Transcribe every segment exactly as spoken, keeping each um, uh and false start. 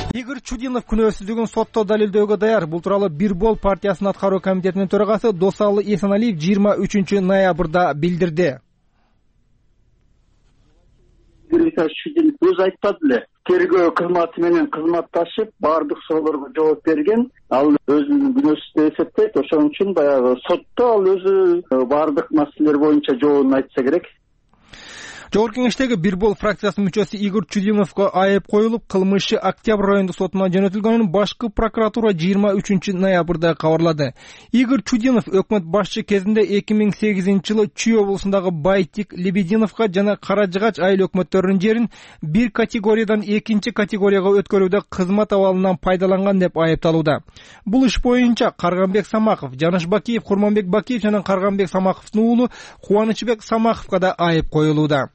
Игорь Чудинов күнөөсүздүгүн сотто далилдөөгө даяр. Бул тууралуу Бир бол партиясынын аткаруу комитетинин төрагасы Досалы Эсеналиев жыйырма үчүнчү ноябрда билдирди. Игорь Чудинов өзү айтпады эле. Тергөө кызматы менен кызматташып, бардык суроолорго жооп берген. Ал өзүнүн күнөөсүз деп эсептейт. Ошон үчүн баягы сотто ал өзү бардык маселелер боюнча жообун айтса керек. Жогорку кеңештеги Бир бол фракциясынын мүчөсү Игорь Чудиновго айып коюлуп, кылмышы Октябрь райондук сотуна жөнөтүлгөнүн башкы прокуратура жыйырма үчүнчү ноябрда кабарлады. Игорь Чудинов өкмөт башчы кезинде эки миң сегизинчи жылы Чүй облусундагы Байтик, Лебединовка жана Каражыгач айыл өкмөттөрүнүн жерин бир категориядан экинчи категорияга өткөрүүдө кызмат абалынан пайдаланган деп айыпталууда. Бул иш боюнча Карганбек Самаков, Жаныш Бакиев, Курманбек Бакиев жана Карганбек Самаковдун уулу Кубанычбек Самаковго да айып коюлууда.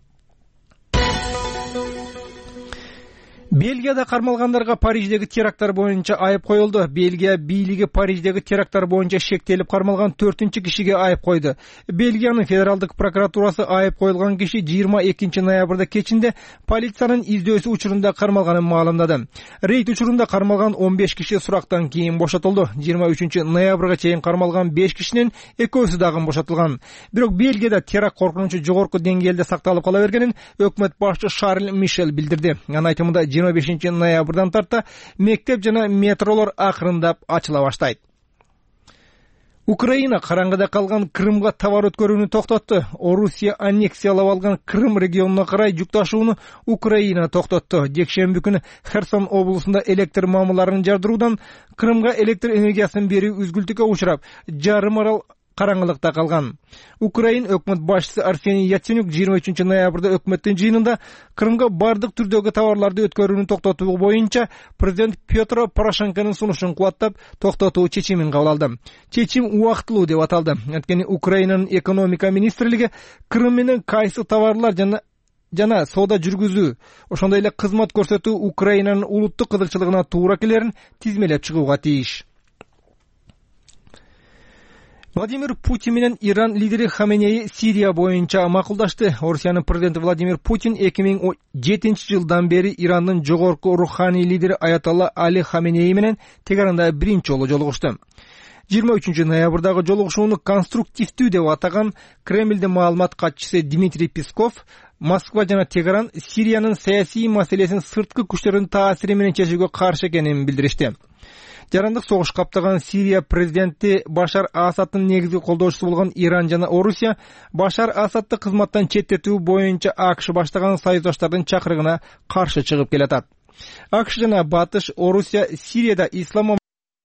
Бельгияда кармалгандарга Париждеги теракттар боюнча айып коюлду. Бельгия бийлиги Париждеги теракттар боюнча шектелип кармалган төртүнчү кишиге айып койду. Бельгиянын федералдык прокуратурасы айып коюлган киши жыйырма экинчи ноябрда кечинде полициянын издөөсү учурунда кармалганын маалымдады. Рейд учурунда кармалган он беш киши сурактан кийин бошотулду. жыйырма үчүнчү ноябрга чейин кармалган беш кишинин экөөсү дагы бошотулган. Бирок Бельгияда теракт коркунучу жогорку деңгээлде сакталып кала бергенин өкмөт башчы Шарль Мишель билдирди. Анын айтымында жыйырма бешинчи ноябрдан тарта мектеп жана метролор акырындап ачыла баштайт. Украина караңгыда калган Крымга товар өткөрүүнү токтотту. Орусия аннексиялап алган Крым регионуна карай жүк ташууну Украина токтотту. Жекшемби күнү Херсон облусунда электр мамыларын жардыруудан Крымга электр энергиясын берүү үзгүлтүккө учурап, жарым арал караңгылыкта калган. Украин өкмөт башчысы Арсений Яценюк жыйырма үчүнчү ноябрда өкмөттүн жыйынында Крымга бардык түрдөгү товарларды өткөрүүнү токтотуу боюнча президент Петро Порошенконун сунушун кубаттап, токтотуу чечимин кабыл алды. Чечим убактылуу деп аталды. Анткени Украинанын экономика министрлиги Крым менен кайсы товарлар жана жана соода жүргүзүү, ошондой эле кызмат көрсөтүү Украинанын улуттук кызыкчылыгына туура келерин тизмелеп чыгууга тийиш. Владимир Путин менен Иран лидери Хаменеи Сирия боюнча макулдашты. Орусиянын президенти Владимир Путин эки миң жетинчи жылдан бери Ирандын жогорку руханий лидери Аятолла Али Хаменеи менен Тегаранда биринчи жолу жолугушту. жыйырма үчүнчү ноябрдагы жолугушууну конструктивдүү деп атаган Кремлдин маалымат катчысы Дмитрий Песков, Москва жана Тегеран Сириянын саясий маселесин сырткы күчтөрдүн таасири менен чечүүгө каршы экенин билдиришти. Жарандык согуш каптаган Сирия президенти Башар Асаддын негизги колдоочусу болгон Иран жана Орусия Башар Асадды кызматтан четтетүү боюнча АКШ баштаган союздаштардын чакырыгына каршы чыгып келатат. АКШ жана Батыш Орусия Сирияда ислам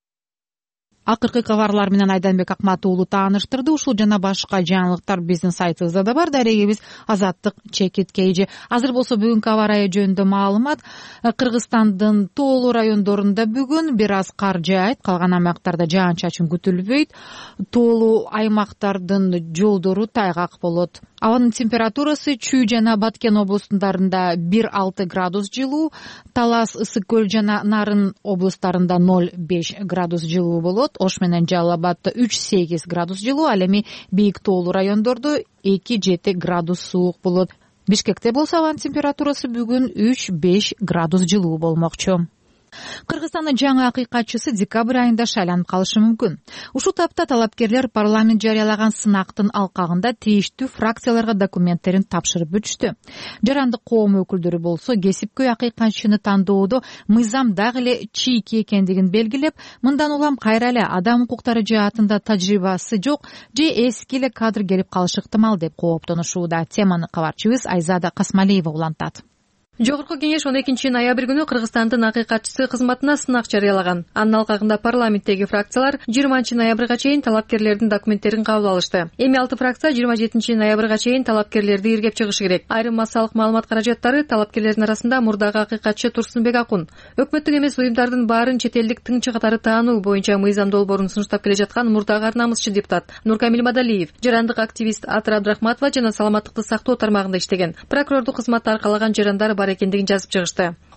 Акыркы кабарлар менен Айданбек Акмат уулу тааныштырды. Ушул жана башка жаңылыктар биздин сайтыбызда да бар. Дарегибиз Азаттык Чекит Кейжи. Азыр болсо бүгүнкү аба ырайы жөнүндө маалымат. Кыргызстандын тоолуу райондорунда бүгүн бир аз кар жаайт, калган аймактарда жаан-чачын күтүлбөйт. Тоолуу аймактардын жолдору тайгак болот. Абанын температурасы Чүй жана Баткен облустарында бир алты градус жылуу, Талас, Ысык көл жана Нарын облустарында ноль беш градус жылуу болот. Ош менен Жалал Абадда үч сегиз градус жылуу, ал эми бийик тоолуу райондордо эки жети градус суук болот. Бишкекте болсо абанын температурасы бүгүн үч беш градус жылуу болмокчу. Кыргызстандын жаңы акыйкатчысы декабрь айында шайланып калышы мүмкүн. Ушул тапта талапкерлер парламент жарыялаган сынактын алкагында тийиштүү фракцияларга документтерин тапшырып бүтүштү. Жарандык коом өкүлдөрү болсо кесипкөй акыйкатчыны тандоодо мыйзам дагы эле чийки экендигин белгилеп, мындан улам кайра эле адам укуктары жаатында тажрыйбасы жок же эски эле кадр келип калышы ыктымал деп кооптонушууда. Теманы кабарчыбыз Айзада Касмалиева улантат. Жогорку кеңеш он экинчи ноябрь күнү Кыргызстандын акыйкатчысы кызматына сынак жарыялаган. Анын алкагында парламенттеги фракциялар жыйырманчы ноябрга чейин талапкерлердин документтерин кабыл алышты. Эми алты фракция жыйырма жетинчи ноябрга чейин талапкерлерди иргеп чыгышы керек. Айрым массалык маалымат каражаттары талапкерлердин арасында мурдагы акыйкатчы Турсунбек Акун, өкмөттүк эмес уюмдардын баарын чет элдик тыңчы катары таануу боюнча мыйзам долбоорун сунуштап келе жаткан мурдагы ар намысчы депутат Нуркамил Мадалиев, жарандык активист Атыр Абдрахматова жана саламаттыкты сактоо тармагында иштеген. Прокурордук кызматты аркалаган жарандар бар экендигин жазып чыгышты.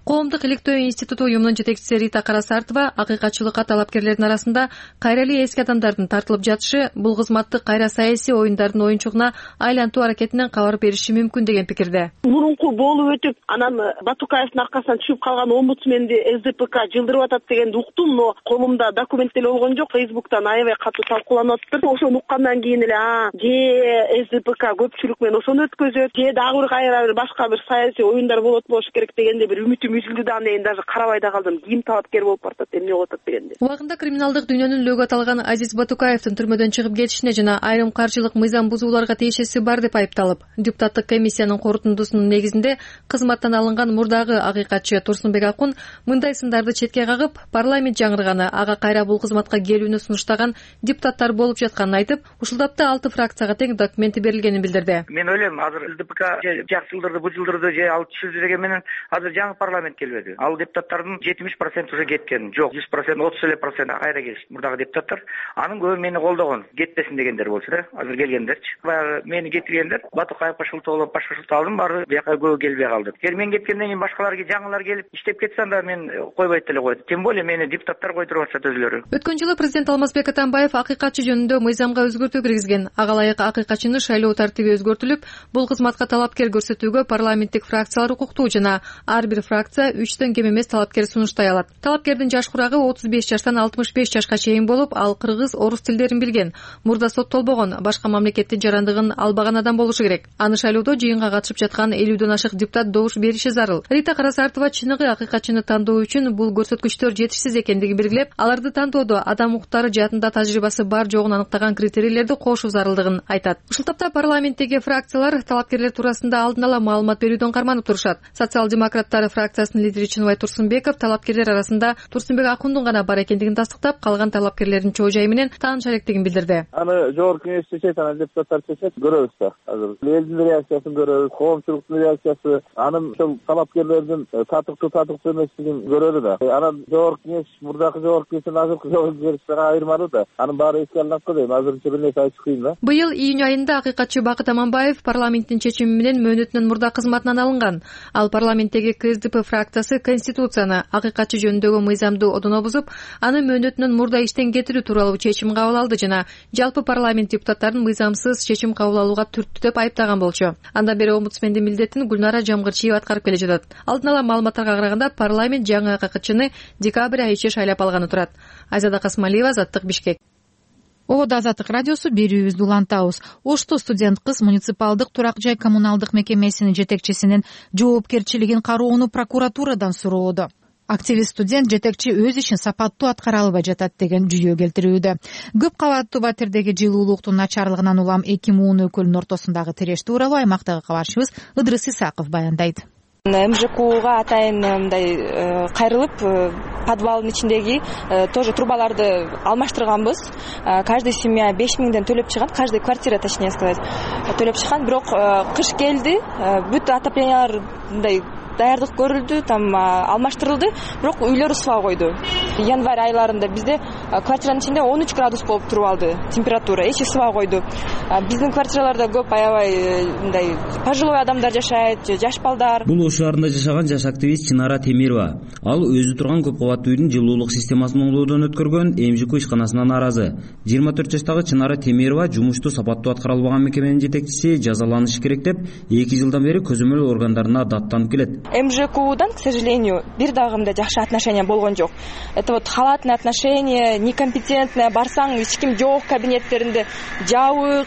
Коомдук иликтөө институту уюмунун жетекчиси Рита Карасартова акыйкатчылыкка талапкерлердин арасында кайра эле эски адамдардын тартылып жатышы бул кызматты кайра саясий оюндардын оюнчугуна айлантуу аракетинен кабар бериши мүмкүн деген пикирде. Мурунку болуп өтүп, анан Батукаевдин аркасынан түшүп калган омбудсменди эс дэ пэ ка жылдырып атат дегенди уктум, но колумда документ деле болгон жок. Фейсбуктан аябай катуу талкууланып атыптыр. Ошону уккандан кийин эле а же эс дэ пэ ка көпчүлүк менен ошону өткөзөт, же дагы бир кайра бир башка бир саясий оюндар болот болуш керек дегенде бир үмүтүм үзүлдү да, анан даже карабай да калдым. Ким талапкер болуп баратат, эмне болуп атат дегенде. Убагында криминалдык дүйнөнүн лөгү аталган Азиз Батукаевдин түрмөдөн чыгып кетишине жана айрым каржылык мыйзам бузууларга тиешеси бар деп айыпталып, депутаттык комиссиянын корутундусунун негизинде кызматтан алынган мурдагы акыйкатчы Турсунбек Акун мындай сындарды четке кагып, парламент жаңырганы, ага кайра бул кызматка келүүнү сунуштаган депутаттар болуп жатканын айтып, ушул тапта алты фракцияга тең документи берилгенин билдирди. Мен ойлойм, азыр эс дэ пэ ка жакшы жылдырды, бул жылдырды, же алып түшүрдү деген менен азыр жаңы парламент келбеди. Ал депутаттардын жетимиш процент уже кеткен. Жок, жүз процент, отуз эле процент кайра келишти. Мурдагы депутаттар анын көбү мени колдогон, кетпесин дегендер болчу да. Азыр келгендерчи. Баягы мени кетиргендер, Батукаевга шылтоолоп, башка шылтоолдум баары бияка көбү келбей калды. Эгер мен кеткенден кийин башкалар жаңылар келип иштеп кетсе, анда мен койбойт деле койду. Тем более мени депутаттар койдуруп атышат өзүлөрү. Өткөн жылы президент Алмазбек Атамбаев акыйкатчы жөнүндө мыйзамга өзгөртүү киргизген. Ага ылайык акыйкатчыны шайлоо тартиби өзгөртүлүп, бул кызматка талапкер көрсөтүүгө парламенттик фракциялар укуктуу жана ар бир фракция үчтөн кем эмес талапкер сунуштай алат. Талапкердин жаш курагы отуз беш жаштан алтымыш беш жашка чейин болуп, ал кыргыз, орус тилдерин билген, мурда соттолбогон, башка мамлекеттин жарандыгын албаган адам болушу керек. Аны шайлоодо жыйынга катышып жаткан элүүдөн ашык депутат добуш бериши зарыл. Рита Карасартова чыныгы акыйкатчыны тандоо үчүн бул көрсөткүчтөр жетишсиз экендигин белгилеп, аларды тандоодо адам укуктары жаатында тажрыйбасы бар жогун аныктаган критерийлерди кошуу зарылдыгын айтат. Ушул тапта парламенттеги фракциялар талапкерлер туурасында алдын ала маалымат берүүдөн карманып турушат. Социал-демократтар фракциясынын лидери Чыныбай Турсунбеков талапкерлер арасында Турсунбек Акундун гана бар экендигин тастыктап, калган талапкерлердин чоо жайы менен тааныша элекдигин билдирди. Аны жогорку кеңеш чечет, анан депутаттар чечет, көрөбүз да. Азыр элдин реакциясын көрөбүз, коомчулуктун реакциясы, анын ошол талапкерлердин татыктуу татыктуу эместигин көрөлү да. Анан жогорку кеңеш, мурдакы жогорку кеңештин азыркы жогорку кеңештерге айырмалуу да. Анын баары эске алынат го дейм. Азырынча бир нерсе айтыш кыйын да. Быйыл июнь айында акыйкатчы Бакыт Аманбаев парламенттин чечими менен мөөнөтүнөн мурда кызматынан алынган. Ал парламенттеги ка эс дэ пэ фракциясы конституцияны акыйкатчы жөнүндөгү мыйзамды одоно бузуп, аны мөөнөтүнөн мурда иштен кетирүү тууралуу чечим кабыл алды жана жалпы парламент депутаттарын мыйзамсыз чечим кабыл алууга түрттү деп айыптаган болчу. Андан бери омбудсмендин милдетин Гүлнара Жамгырчиева аткарып келе жатат. Алдын ала маалыматтарга караганда парламент жаңы акыйкатчыны декабрь айы ичи шайлап алганы турат. Айзада Касмалиева, Азаттык, Бишкек. Ободо Азаттык радиосу берүүбүздү улантабыз. Ошто студент кыз муниципалдык турак жай коммуналдык мекемесинин жетекчисинин жоопкерчилигин кароону прокуратурадан сурооду. Активист студент жетекчи өз ишин сапаттуу аткара албай жатат деген жүйө келтирүүдө. Көп кабаттуу батирдеги жылуулуктун начарлыгынан улам эки муун өкүлүнүн ортосундагы тиреш тууралуу аймактагы кабарчыбыз Ыдрыс Исаков баяндайт. эм жэ ка уга атайын мындай кайрылып, подвалдын ичиндеги тоже трубаларды алмаштырганбыз. Каждый семья беш миңден төлөп чыгат, каждый квартира, точнее сказать, төлөп чыккан. Бирок кыш келди, бүт отоплениялар мындай даярдык көрүлдү, там алмаштырылды, бирок үйлөр ысыба койду. Январь айларында бизде квартиранын ичинде он үч градус болуп туруп алды температура, эч ысыба койду. Биздин квартираларда көп аябай мындай пожилой адамдар жашайт, жаш балдар. Бул Ош шаарында жашаган жаш активист Чынара Темирова. Ал өзү турган көп кабаттуу үйдүн жылуулук системасын оңдоодон өткөргөн эм жэ ка ишканасынан нааразы. жыйырма төрт жаштагы Чынара Темирова жумушту сапаттуу аткара албаган мекеменин жетекчиси жазаланышы керек деп эки жылдан бери көзөмөл органдарына даттанып келет. эм жэ ка удан, к сожалению, бир дагы мындай жакшы отношение болгон жок. Это вот халатное отношение, некомпетентное, барсаң эч ким жок, кабинеттеринде жабык,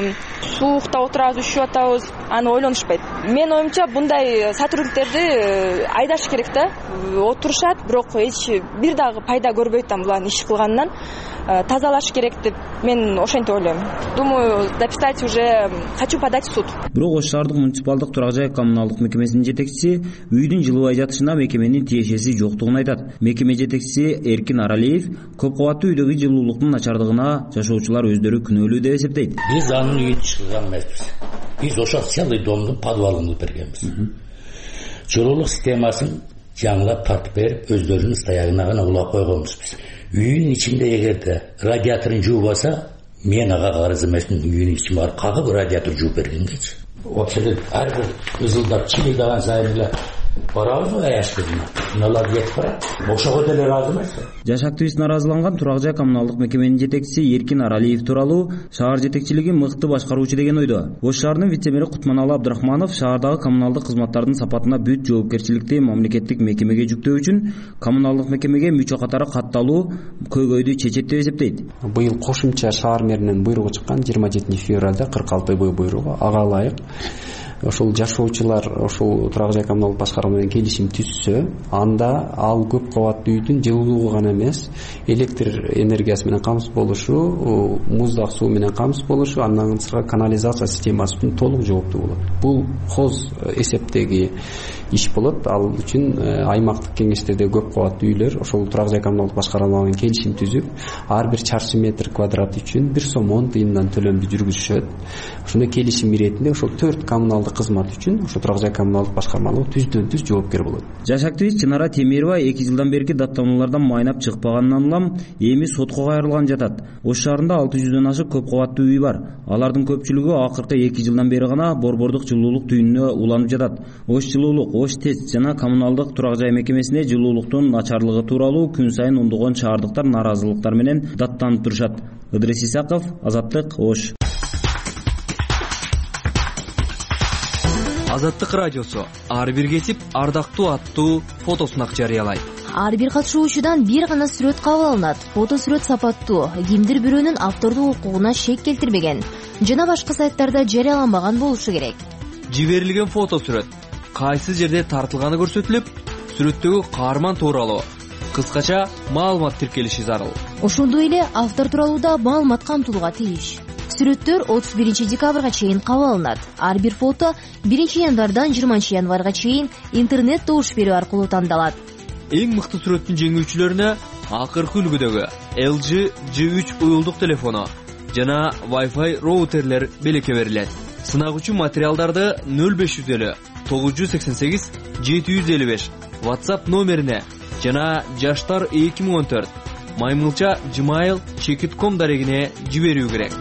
суукта отурабыз, ушуп атабыз, аны ойлонушпайт. Мен оюмча мындай сотрудниктерди айдаш керек да. Отурушат, бирок эч бир дагы пайда көрбөйт там булардын иш кылганынан. Тазалаш керек деп мен ошентип ойлойм. Думаю, написать уже, хочу подать в суд. Бирок Ош шаардык муниципалдык турак жай коммуналдык мекемесинин жетекчиси үйдүн жылыбай жатышына мекеменин тиешеси жоктугун айтат. Мекеме жетекчиси Эркин Аралиев көп кабаттуу үйдөгү жылуулуктун начардыгына жашоочулар өздөрү күнөөлүү деп эсептейт. Биз анын үйүн чыган эмеспиз. Биз ошол целый домдун подвалын бергенбиз. Жылуулук системасын жаңылап тартып берип, өздөрүнүн стоягына гана улап койгонбуз биз. Үйүнүн ичинде эгерде радиаторун жуубаса, мен ага карыз эмесмин. Үйүнүн ичин барып кагып радиатор жууп бергенгечи. Ошол ар бир ызылдап чыйдаган сайын эле барабызбы аяш кызмат мыналар кетип барат ошого деле ыраазы эмес. Жаш активист наразыланган Турак жай коммуналдык мекеменин жетекчиси Эркин Аралиев тууралуу шаар жетекчилиги мыкты башкаруучу деген ойдо. Ош шаарынын вице-мэри Кутманалы Абдрахманов шаардагы коммуналдык кызматтардын сапатына бүт жоопкерчиликти мамлекеттик мекемеге жүктөө үчүн коммуналдык мекемеге мүчө катары катталуу көйгөйдү чечет деп эсептейт. Быйыл кошумча шаар мэринин буйругу чыккан жыйырма жетинчи февралда кырк алты бой буйругу ага ылайык ошол жашоочулар ошол Турак жай коммуналдык башкарма менен келишим түзсө, анда ал көп кабаттуу үйдүн жылуулугу гана эмес, электр энергиясы менен камсыз болушу, муздак суу менен камсыз болушу, андан сырткары канализация системасы үчүн толук жооптуу болот. Бул хоз эсептеги иш болот. Ал үчүн аймактык кеңештерде көп кабаттуу үйлөр ошол Турак жай коммуналдык башкарма менен келишим түзүп, ар бир чарчы метр квадрат үчүн бир сом он тыйындан төлөмдү жүргүзүшөт. Ошондой келишим иретинде ошол төрт коммуналдык кызмат үчүн ошо Турак жай коммуналдык башкармалыгы түздөн түз жоопкер болот. Жаш активист Чынара Темирова эки жылдан берки даттануулардан майнап чыкпаганынан улам эми сотко кайрылган жатат. Ош шаарында алты жүздөн ашык көп кабаттуу үй бар. Алардын көпчүлүгү акыркы эки жылдан бери гана борбордук жылуулук түйүнүнө уланып жатат. Ош жылуулук, Ош ТЭЦ жана коммуналдык турак жай мекемесине жылуулуктун начарлыгы тууралуу күн сайын ондогон шаардыктар наразылыктар менен даттанып турушат. Ыдрис Исаков, Азаттык, Ош. Азаттык радиосу ар бир кесип ардактуу аттуу фотосунак жарыялайт. Ар бир катышуучудан бир гана сүрөт кабыл алынат. Фото сүрөт сапаттуу, кимдир бирөөнүн автордук укугуна шек келтирбеген жана башка сайттарда жарыяланбаган болушу керек. Жиберилген фото сүрөт кайсы жерде тартылганы көрсөтүлүп, сүрөттөгү каарман тууралуу кыскача маалымат тиркелиши зарыл. Ошондой эле автор тууралуу да маалымат камтылууга тийиш. Сүрөттөр отуз биринчи декабрга чейин кабыл алынат. Ар бир фото биринчи январдан жыйырманчы январга чейин интернет добуш берүү аркылуу тандалат. Эң мыкты сүрөттүн жеңүүчүлөрүнө акыркы үлгүдөгү эл джи джи үч уюлдук телефону жана Wi-Fi роутерлер белекке берилет. Сынагучу материалдарды нөл беш жүз элүү тогуз жүз сексен сегиз жети жүз элүү беш WhatsApp номерине жана жаштар эки миң он төрт маймылча gmail чекит ком дарегине жиберүү керек.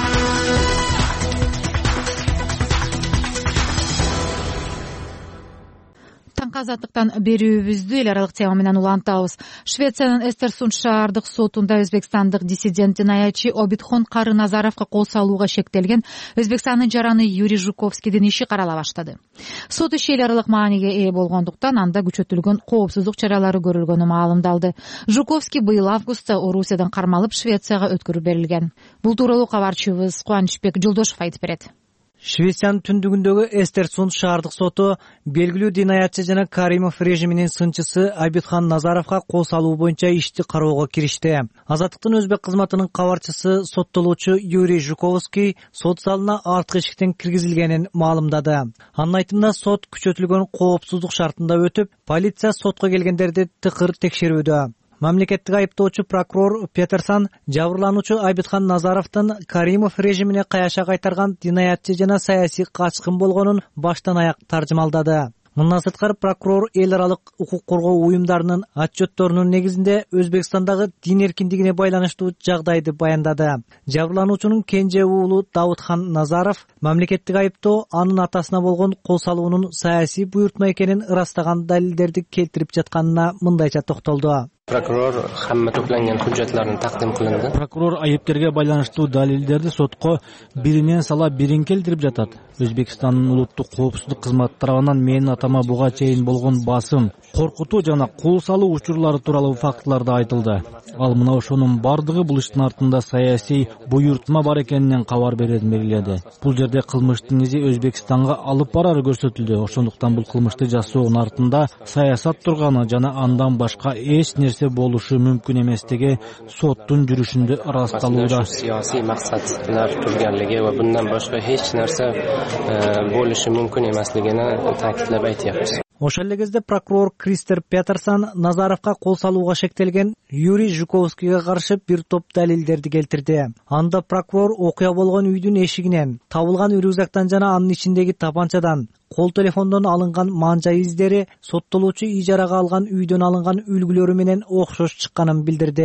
Азаттыктан берүүбүздү эл аралык тема менен улантабыз. Швециянын Эстерсунд шаардык сотунда өзбекстандык диссидент жинаятчы Обидхон Кары Назаровго кол салууга шектелген Өзбекстандын жараны Юрий Жуковскийдин иши карала баштады. Сот иши эл аралык мааниге ээ болгондуктан анда күчөтүлгөн коопсуздук чаралары көрүлгөнү маалымдалды. Жуковский быйыл августта Орусиядан кармалып Швецияга өткөрүп берилген. Бул тууралуу кабарчыбыз Кубанычбек Жолдошов айтып берет. Швециянын түндүгүндөгү Эстерсунд шаардык соту белгилүү динаятчы жана Каримов режиминин сынчысы Обидхон Назаровго кол салуу боюнча ишти кароого киришти. Азаттыктын өзбек кызматынын кабарчысы соттолуучу Юрий Жуковский сот залына арткы эшиктен киргизилгенин маалымдады. Анын айтымында сот күчөтүлгөн коопсуздук шартында өтүп, полиция сотко келгендерди тыкыр текшерүүдө. Мамлекеттик айыптоочу прокурор Петерсон жабырлануучу Обидхон Назаровдун Каримов режимине каяша кайтарган динаятчы жана саясий качкын болгонун баштан аяк таржымалдады. Мындан сырткары прокурор эл аралык укук коргоо уюмдарынын отчетторунун негизинде Өзбекстандагы дин эркиндигине байланыштуу жагдайды баяндады. Жабырлануучунун кенже уулу Даудхан Назаров мамлекеттик айыптоо анын атасына болгон кол салуунун саясий буйртма экенин ырастаган далилдерди келтирип жатканына мындайча токтолду. Прокурор хамма топланган hujjatlarni taqdim qilindi. Прокурор айыптерге байланыштуу далилдерди сотко биринен сала бирин келтирип жатат. Өзбекстандын улуттук коопсуздук кызматы тарабынан менин атама буга чейин болгон басым, коркутуу жана кол салуу учурлары тууралуу фактыларды айтылды. Ал мына ошонун бардыгы бул иштин артында саясий буйртма бар экенинен кабар берилди. Бул жерде кылмыштын изи Өзбекстанга алып барары көрсөтүлдү. Ошондуктан бул кылмышты жасоонун артында саясат турганы жана андан башка эч нерсе болушу мүмкүн эместиги соттун жүрүшүндө ырасталууда. Siyosiy maqsadlar turganligi va bundan boshqa hech narsa bo'lishi mumkin emasligini ta'kidlab aytyapmiz. Ошол эле кезде прокурор Кристер Петерсон Назаровго кол салууга шектелген Юрий Жуковскийге каршы бир топ далилдерди келтирди. Анда прокурор окуя болгон үйдүн эшигинен, табылган рюкзактан жана анын ичиндеги тапанчадан, кол телефондон алынган манжа издери соттолуучу ижарага алган үйдөн алынган үлгүлөрү менен окшош чыкканын билдирди.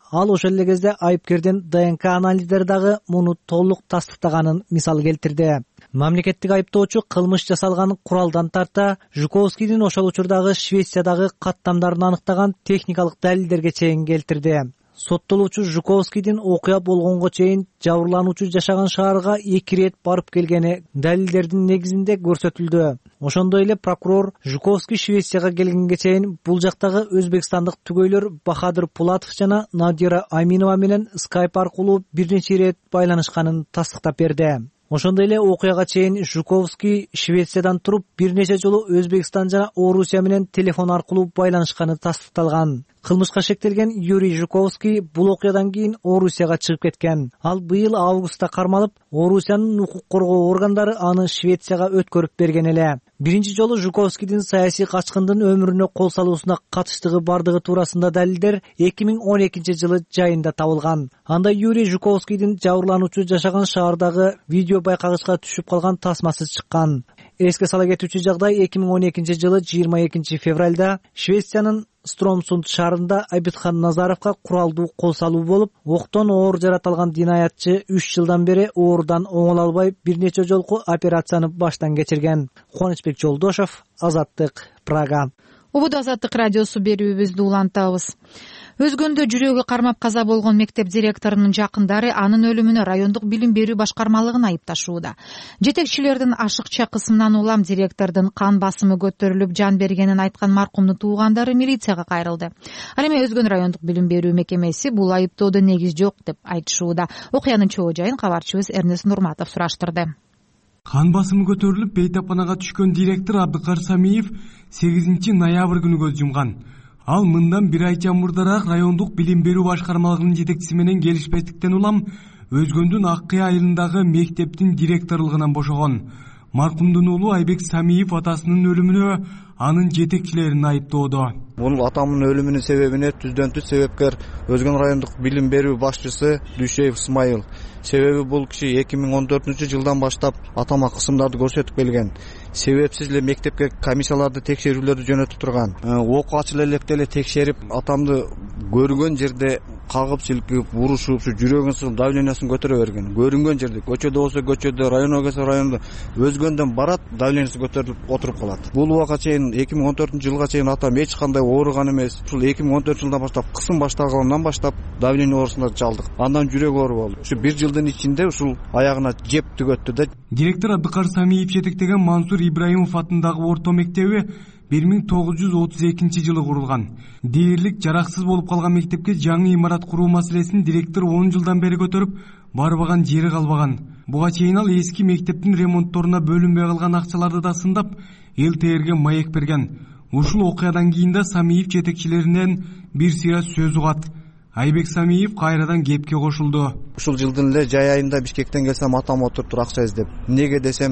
ал ошол эле кезде айыпкердин ДНК анализдери дагы муну толук тастыктаганын мисал келтирди. Мамлекеттик айыптоочу кылмыш жасалган куралдан тарта Жуковскийдин ошол учурдагы Швециядагы каттамдарын аныктаган техникалык далилдерге чейин келтирди. Соттолуучу Жуковскийдин окуя болгонго чейин жабырлануучу жашаган шаарга эки ирет барып келгени далилдердин негизинде көрсөтүлдү. Ошондой эле прокурор Жуковский Швецияга келгенге чейин бул жактагы өзбекстандык түгөйлөр Бахадыр Пулатов жана Надира Аминова менен скайп аркылуу бир нече ирет байланышканын тастыктап берди. Ошондой эле окуяга чейин Жуковский Швециядан туруп бир нече жолу Өзбекстан жана Орусия менен телефон аркылуу байланышканы тастыкталган. Кылмышка шектелген Юрий Жуковский бул окуядан кийин Орусияга чыгып кеткен. Ал быйыл августта кармалып, Орусиянын укук коргоо органдары аны Швецияга өткөрүп берген эле. Биринчи жолу Жуковскийдин саясий качкындын өмүрүнө кол салуусуна катыштыгы бардыгы туурасында далилдер эки миң он экинчи жылы жайында табылган. Анда Юрий Жуковскийдин жабырлануучу жашаган шаардагы видео байкагычка түшүп калган тасмасы чыккан. Эске сала кетүүчү жагдай эки миң он экинчи жылы жыйырма экинчи февралда Швециянын Стромсунд шаарында Айбитхан Назаровго куралдуу кол салуу болуп, октон оор жараталган динаятчы үч жылдан бери оорудан оңоло албай бир нече жолку операцияны баштан кечирген. Кубанычбек Жолдошов, Азаттык, Прага. Убуду Азаттык радиосу берүүбүздү улантабыз. Өзгөндө жүрөгү кармап каза болгон мектеп директорунун жакындары анын өлүмүнө райондук билим берүү башкармалыгын айыпташууда. Жетекчилердин ашыкча кысымынан улам директордун кан басымы көтөрүлүп жан бергенин айткан маркумдун туугандары милицияга кайрылды. Ал эми Өзгөн райондук билим берүү мекемеси бул айыптоодо негиз жок деп айтышууда. Окуянын чоо жайын кабарчыбыз Эрнест Нурматов сураштырды. Кан басымы көтөрүлүп бейтапанага түшкөн директор Абдыкар Самиев сегизинчи ноябрь күнү көз жумган. Ал мындан бир айча мурдараак райондук билим берүү башкармалыгынын жетекчиси менен келишпестиктен улам Өзгөндүн Аккы айылындагы мектептин директорлугунан бошогон. Маркумдун уулу Айбек Самиев атасынын өлүмүнө анын жетекчилерин айыптоодо. Бул атамдын өлүмүнүн себебине түздөн түз себепкер Өзгөн райондук билим берүү башчысы Дүйшеев Исмайыл. Себеби бул киши эки миң он төртүнчү жылдан баштап атама кысымдарды көрсөтүп келген. Себепсиз эле мектепке комиссияларды текшерүүлөрдү жөнөтүп турган. Окуу ачыла электе эле текшерип, атамды көрүнгөн жерде кагып силкип, урушуп, жүрөгүн сыгып, давлениясын көтөрө берген. Көрүнгөн жерде, көчөдө болсо көчөдө, районго келсе райондо, Өзгөндөн барат, давлениясы көтөрүлүп отуруп калат. Бул убакка чейин эки миң он төртүнчү жылга чейин атам эч кандай ооруган эмес. Ушул эки миң он төртүнчү жылдан баштап кысым башталгандан баштап давление оорусуна чалдык. Андан жүрөк оору болду. Ушу бир жылдын ичинде ушул аягына жеп түгөттү да. Директор Абдыкар Самиев жетектеген Мансур Ибраимов атындагы орто мектеби бир миң тогуз жүз отуз экинчи жылы курулган. Дээрлик жараксыз болуп калган мектепке жаңы имарат куруу маселесин директор он жылдан бери көтөрүп, барбаган жери калбаган. Буга чейин ал эски мектептин ремонтторуна бөлүнбөй калган акчаларды да сындап, эл тээрге маек берген. Ушул окуядан кийин да Самиев жетекчилеринен бир сыйра сөз угат. Айбек Самиев кайрадан кепке кошулду. Ушул жылдын эле жай айында Бишкектен келсем атам отуруптур акча издеп. Неге десем,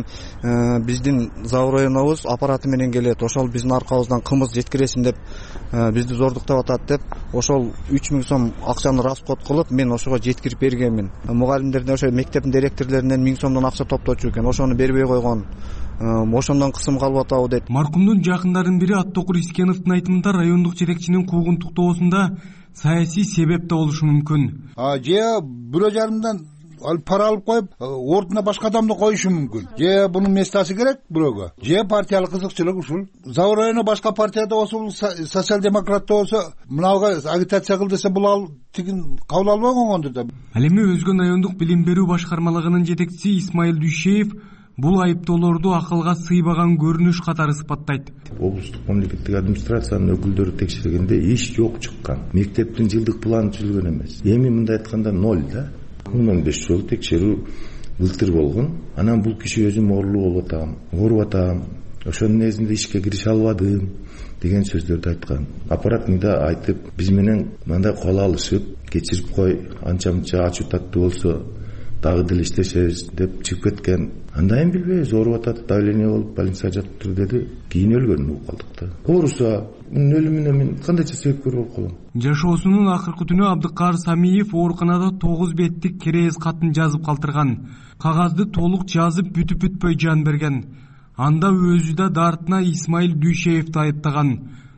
биздин Завр районубуз аппараты менен келет. Ошол биздин аркабыздан кымыз жеткиресиң деп бизди зордуктап атат деп, ошол үч миң сом акчаны расход кылып, мен ошого жеткирип бергенмин. Мугалимдерден, ошо мектептин директорлорунан миң сомдон акча топточу экен. Ошону бербей койгон. Ошондон кысым калып атабы дейт. Маркумдун жакындарынын бири Аттокур Искеновдун айтымында райондук жетекчинин куугунтуктоосунда саясий себеп да болушу мүмкүн. А же бирөө жарымдан ал пара алып коюп, ордуна башка адамды коюшу мүмкүн. Же бунун местасы керек бирөөгө. Же партиялык кызыкчылык ушул. Завр району башка партияда болсо, социал-демократта болсо, мынауга агитация кыл десе бул ал тигин кабыл албай койгондур да. Ал эми Өзгөн райондук билим берүү башкармалыгынын жетекчиси Исмайыл Дүйшеев бул айыптоолорду акылга сыйбаган көрүнүш катары сыпаттайт. Облустук мамлекеттик администрациянын өкүлдөрү текшергенде эч жок чыккан. Мектептин жылдык планы түзүлгөн эмес. Эми мындай айтканда ноль да. он беш жолу текшерүү былтыр болгон. Анан бул киши өзүм оорулуу болуп атам, ооруп атам. Ошонун негизинде ишке кирише албадым деген сөздөрдү айткан. Аппаратныйда айтып, биз менен мындай кол алышып, кечирип кой, анча-мынча ачуу таттуу болсо дагы деле иштешебиз деп чыгып кеткен. Андайын билбейбиз, ооруп атат, давление болуп, больницада жатыптыр деди. Кийин өлгөнүн угуп калдык да. Ооруса, мунун өлүмүнө мен кандайча себепкер болуп калам? Жашоосунун акыркы түнү Абдыкар Самиев ооруканада тогуз беттик керез катын жазып калтырган. Кагазды толук жазып бүтүп бүтпөй жан берген. Анда өзү да дартына Исмайыл Дүйшеевди айыптаган.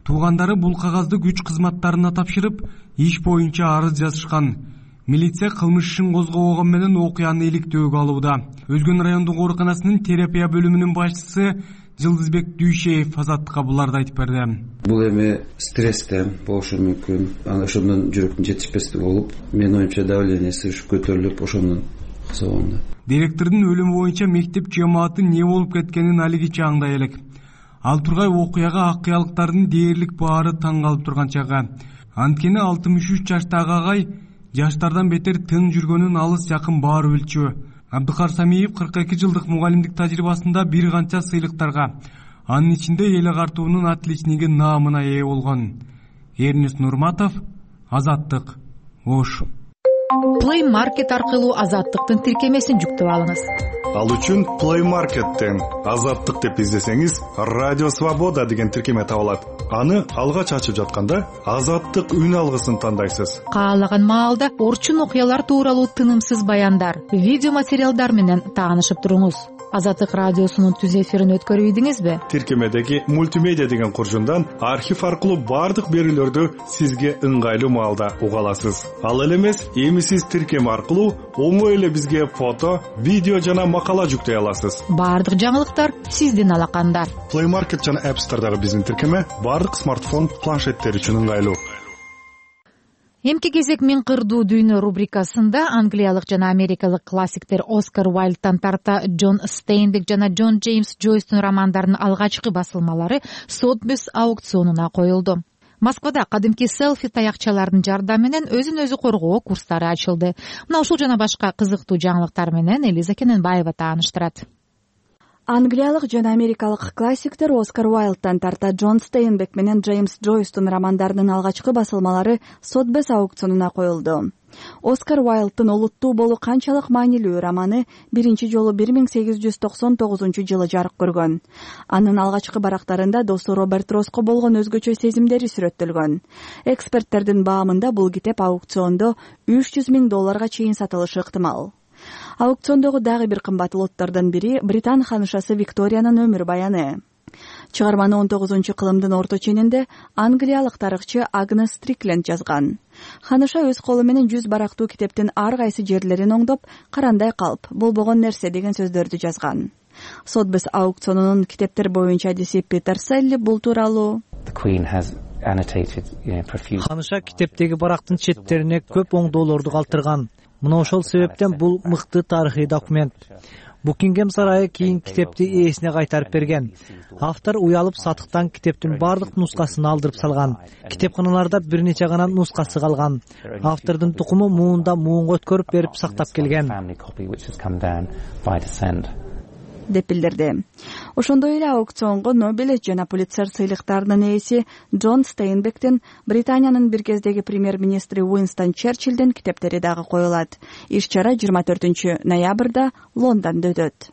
туугандары бул кагазды күч кызматтарына тапшырып иш боюнча арыз жазышкан. Милиция кылмыш ишин козгобогон менен окуяны иликтөөгө алууда. Өзгөн райондук ооруканасынын терапия бөлүмүнүн башчысы Жылдызбек Дүйшеев Азаттыкка буларды айтып берди. Бул эми стресстен болушу мүмкүн. Ошондон жүрөктүн жетишпестиги болуп, менин оюмча давлениеси ушу көтөрүлүп, ошондон кызыгууда. Директордун өлүмү боюнча мектеп жамааты не болуп кеткенин алигиче аңдай элек. Ал тургай окуяга акыялыктардын дээрлик баары таң калып турган чагы. Анткени алтымыш үч жаштагы агай жаштардан бетер тың жүргөнүн алыс жакын баары билчү. Абдыкар Самиев кырк эки жылдык мугалимдик тажрыйбасында бир канча сыйлыктарга, анын ичинде эл агартуунун отличниги наамына ээ болгон. Эрнест Нурматов, Азаттык, Ош. Play Market аркылуу Азаттыктын тиркемесин жүктөп алыңыз. Ал үчүн Play Market'тен Азаттык деп издесеңиз, Радио Свобода деген тиркеме табылат. Аны алгач ачып жатканда Азаттык үн алгысын тандайсыз. Каалаган маалда орчун окуялар тууралуу тынымсыз баяндар, видео материалдар менен таанышып туруңуз. Азаттык радиосунун түз эфирин өткөрүп ийдиңизби? Тиркемедеги мультимедиа деген куржундан архив аркылуу бардык берүүлөрдү сизге ыңгайлуу маалда уга аласыз. Ал эле эмес, эми сиз тиркеме аркылуу оңой эле бизге фото, видео жана макала жүктөй аласыз. Бардык жаңылыктар сиздин алаканда. Play Market жана App Store'дагы биздин тиркеме бардык смартфон, планшеттер үчүн ыңгайлуу. Эмки кезек Мен кырдуу дүйнө рубрикасында англиялык жана америкалык классиктер Оскар Уайлдтан тарта Джон Стейнбек жана Джон Джеймс Джойстун романдарынын алгачкы басылмалары Сотбес аукционуна коюлду. Москвада кадимки селфи таякчалардын жардамы менен өзүн өзү коргоо курстары ачылды. Мына ушул жана башка кызыктуу жаңылыктар менен Элиза Кененбаева тааныштырат. Англиялык жана америкалык классиктер Оскар Уайлдтан тарта Джон Стейнбек менен Джеймс Джойстун романдарынын алгачкы басылмалары Сотбес аукционуна коюлду. Оскар Уайлдтын Олуттуу болуу канчалык маанилүү романы биринчи жолу бир миң сегиз жүз токсон тогузунчу жылы жарык көргөн. Анын алгачкы барактарында досу Роберт Росско болгон өзгөчө сезимдери сүрөттөлгөн. Эксперттердин баамында бул китеп аукциондо үч жүз миң долларга чейин сатылышы ыктымал. Аукциондогу дагы бир кымбат лоттордун бири Британ ханышасы Викториянын өмүр баяны. Чыгарманы он тогузунчу кылымдын орто ченинде англиялык тарыхчы Агнес Стрикленд жазган. Ханыша өз колу менен жүз барактуу китептин ар кайсы жерлерин оңдоп, карандай калп, болбогон нерсе деген сөздөрдү жазган. Сотбес аукционунун китептер боюнча адиси Питер Селли бул тууралуу Ханыша китептеги барактын четтерине көп оңдоолорду калтырган. Мына ошол себептен бул мыкты тарыхый документ. Букингем сарайы кийин китепти ээсине кайтарып берген. Автор уялып сатыктан китептин бардык нускасын алдырып салган. Китепканаларда бир нече гана нускасы калган. Автордун тукуму муунда муунга өткөрүп берип сактап келген деп билдирди. Ошондой эле аукционго Нобель жана Пулитцер сыйлыктарынын ээси Джон Стейнбектин, Британиянын бир кездеги премьер-министри Уинстон Черчиллдин китептери дагы коюлат. Иш-чара жыйырма төртүнчү ноябрда Лондондо өтөт.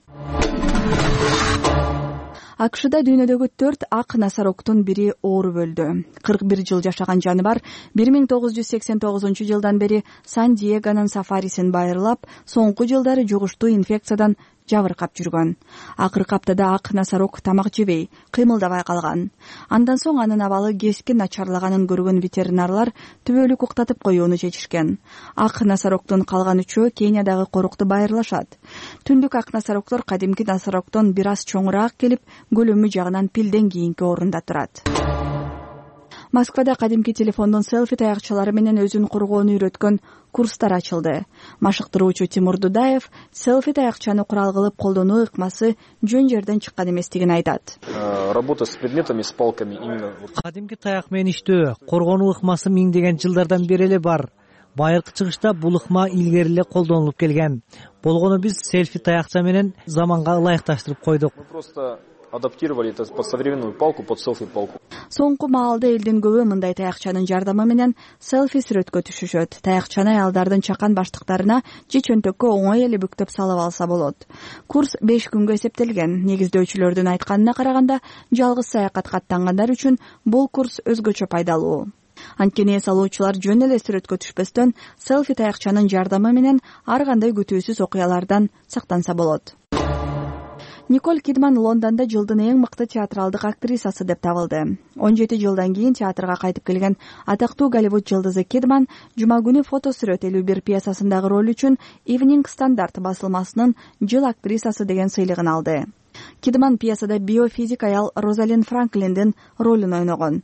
АКШда дүйнөдөгү төрт ак носорогдун бири ооруп өлдү. кырк бир жыл жашаган жаныбар бир миң тогуз жүз сексен тогузунчу жылдан бери Сан-Диегонун сафарисин байырлап, соңку жылдары жугуштуу инфекциядан жабыркап жүргөн. Акыркы аптада ак носорог тамак жебей, кыймылдабай калган. Андан соң анын абалы кескин начарлаганын көргөн ветеринарлар түбөлүк уктатып коюуну чечишкен. Ак носорогдун калган үчөө Кениядагы корукту байырлашат. Түндүк ак носорогдор кадимки носорогдон бир аз чоңураак келип, көлөмү жагынан пилден кийинки орунда турат. Москвада кадимки телефондун селфи таякчалары менен өзүн коргоону үйрөткөн курстар ачылды. Машыктыруучу Тимур Дудаев селфи таякчаны курал кылып колдонуу ыкмасы жөн жерден чыккан эместигин айтат. Работа с предметами, с палками именно. Кадимки таяк менен иштөө, коргонуу ыкмасы миңдеген жылдардан бери эле бар. Байыркы чыгышта бул ыкма илгери эле колдонулуп келген. Болгону биз селфи таякча менен заманга ылайыкташтырып койдук. Адаптировали это под современную палку, под селфи-палку. Соңку маалда элдин көбү мындай таякчанын жардамы менен селфи сүрөткө түшүшөт. Таякчаны аялдардын чакан баштыктарына же чөнтөккө оңой эле бүктөп салып алса болот. Курс беш күнгө эсептелген. Негиздөөчүлөрдүн айтканына караганда, жалгыз саякатка аттангандар үчүн бул курс өзгөчө пайдалуу. Анткени эс алуучулар жөн эле сүрөткө түшпөстөн селфи таякчанын жардамы менен ар кандай күтүүсүз окуялардан сактанса болот. Николь Кидман Лондондо жылдын эң мыкты театралдык актрисасы деп табылды. он жети жылдан кийин театрга кайтып келген атактуу Голливуд жылдызы Кидман жума күнү фотосүрөт элүү бир пьесасындагы роль үчүн Evening Standard басылмасынын жыл актрисасы деген сыйлыгын алды. Кидман пьесада биофизик аял Розалин Франклиндин ролун ойногон.